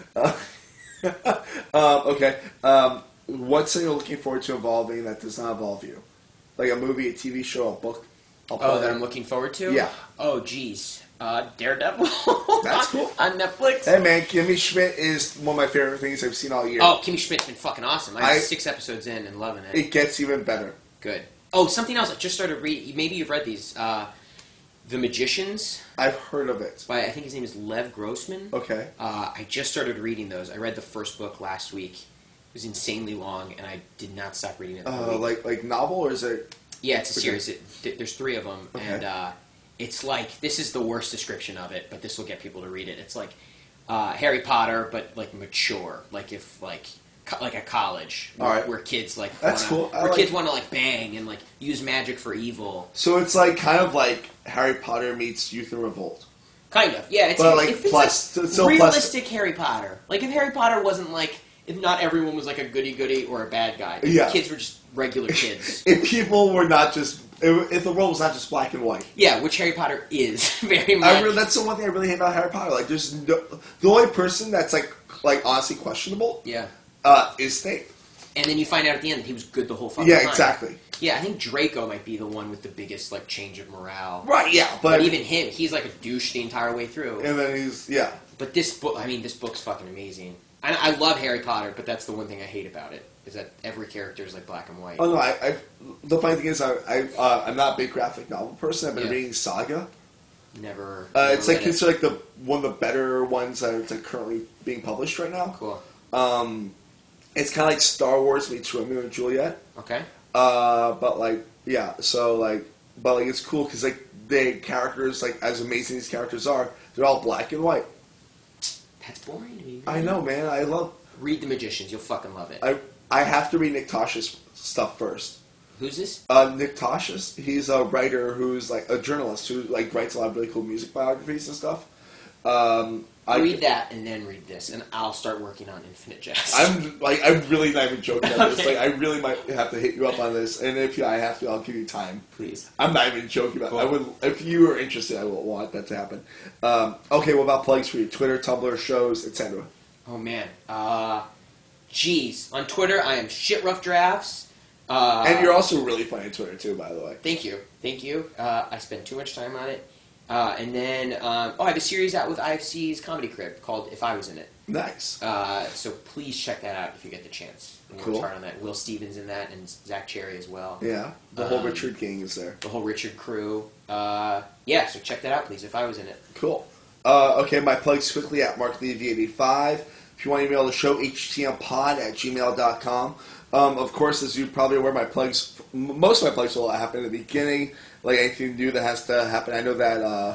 Okay. What's something you're looking forward to involving that does not involve you? Like a movie, a TV show, a book? That I'm looking forward to? Yeah. Oh, geez. Daredevil. That's cool. On Netflix. Hey, man, Kimmy Schmidt is one of my favorite things I've seen all year. Oh, Kimmy Schmidt's been fucking awesome. I'm 6 episodes in and loving it. It gets even better. Good. Oh, something else. I just started reading. Maybe you've read these. The Magicians. I've heard of it. By, I think his name is Lev Grossman. Okay. I just started reading those. I read the first book last week. It was insanely long, and I did not stop reading it. Like novel, or is it? Yeah, it's a series. There's 3 of them, okay. And it's like, this is the worst description of it, but this will get people to read it. It's like Harry Potter, but like mature. Like if like a college where kids like kids want to like bang and like use magic for evil. So it's like kind of like Harry Potter meets Youth in Revolt. Kind of, yeah. It's realistic Harry Potter. Like if Harry Potter wasn't like, if not everyone was like a goody or a bad guy. If kids were just regular kids. If people were not just, if the world was not just black and white. Yeah, which Harry Potter is very much. That's the one thing I really hate about Harry Potter. Like, there's the only person that's like honestly questionable. Yeah. Is Snape. And then you find out at the end that he was good the whole fucking time. Yeah, exactly. Yeah, I think Draco might be the one with the biggest like change of morale. Right, yeah. But even him, he's like a douche the entire way through. And then yeah. But this book's fucking amazing. I love Harry Potter, but that's the one thing I hate about it, is that every character is like black and white. Oh no, the funny thing is I'm not a big graphic novel person. I've been reading Saga. Never it's like considered like one of the better ones that's like currently being published right now. Cool. It's kind of like Star Wars meets Romeo and Juliet. Okay. But like, yeah, so like, but like, it's cool because like the characters, like as amazing as these characters are, they're all black and white. That's boring to me. I know, man. I love. Read The Magicians. You'll fucking love it. I have to read Nick Tosh's stuff first. Who's this? Nick Toshis. He's a writer who's like a journalist who like writes a lot of really cool music biographies and stuff. Read that and then read this, and I'll start working on Infinite Jest. I'm really not even joking about this. Like, I really might have to hit you up on this, and if I have to, I'll give you time. Please. I'm not even joking about it. Cool. I would, if you are interested, I will want that to happen. Okay, what about plugs for you? Twitter, Tumblr, shows, etc. Oh man, geez. On Twitter, I am shitroughdrafts. And you're also really funny on Twitter too, by the way. Thank you. I spend too much time on it. And then, I have a series out with IFC's Comedy Crib called If I Was In It. Nice. So please check that out if you get the chance. Cool. On that. Will Stevens in that, and Zach Cherry as well. Yeah, the whole Richard gang is there. The whole Richard crew. So check that out, please, If I Was In It. Cool. Okay, my plugs quickly at MarkLevy85. If you want to email the show, htmpod@gmail.com. Of course, as you're probably aware, most of my plugs will happen at the beginning. Like anything new that has to happen. I know that,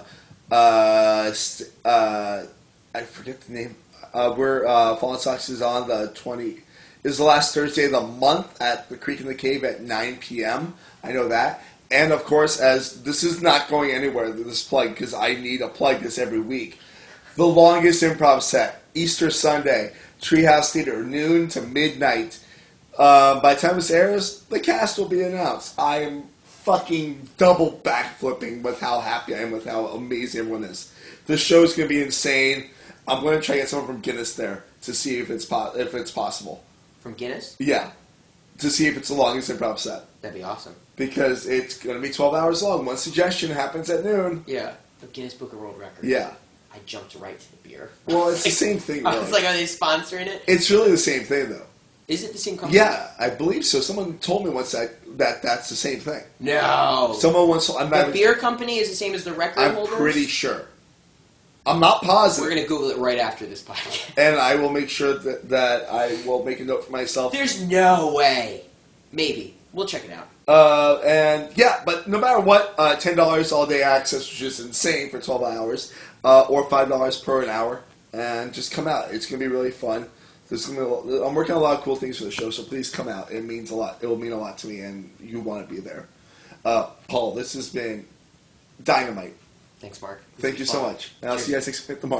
I forget the name. Fallen Socks is on the 20th. Is the last Thursday of the month at the Creek in the Cave at 9 p.m. I know that. And, of course, as this is not going anywhere, this plug, because I need to plug this every week. The longest improv set, Easter Sunday, Treehouse Theater, noon to midnight. By the time this airs, the cast will be announced. I am fucking double backflipping with how happy I am with how amazing everyone is. The show's going to be insane. I'm going to try to get someone from Guinness there to see if it's possible. From Guinness? Yeah. To see if it's the longest improv set. That'd be awesome. Because it's going to be 12 hours long. One suggestion happens at noon. Yeah. The Guinness Book of World Records. Yeah. I jumped right to the beer. Well, it's the same thing, really. I was like, are they sponsoring it? It's really the same thing, though. Is it the same company? Yeah, I believe so. Someone told me once that that's the same thing. No. Someone once told the beer company is the same as the record holders? I'm pretty sure. I'm not positive. We're going to Google it right after this podcast. And I will make sure that I will make a note for myself. There's no way. Maybe. We'll check it out. But no matter what, $10 all day access, which is insane for 12 hours, or $5 per an hour, and just come out. It's going to be really fun. I'm working on a lot of cool things for the show, so please come out. It means a lot. It will mean a lot to me, and you want to be there. Paul, this has been dynamite. Thanks, Mark. Thank you so much. And I'll see you guys next week tomorrow.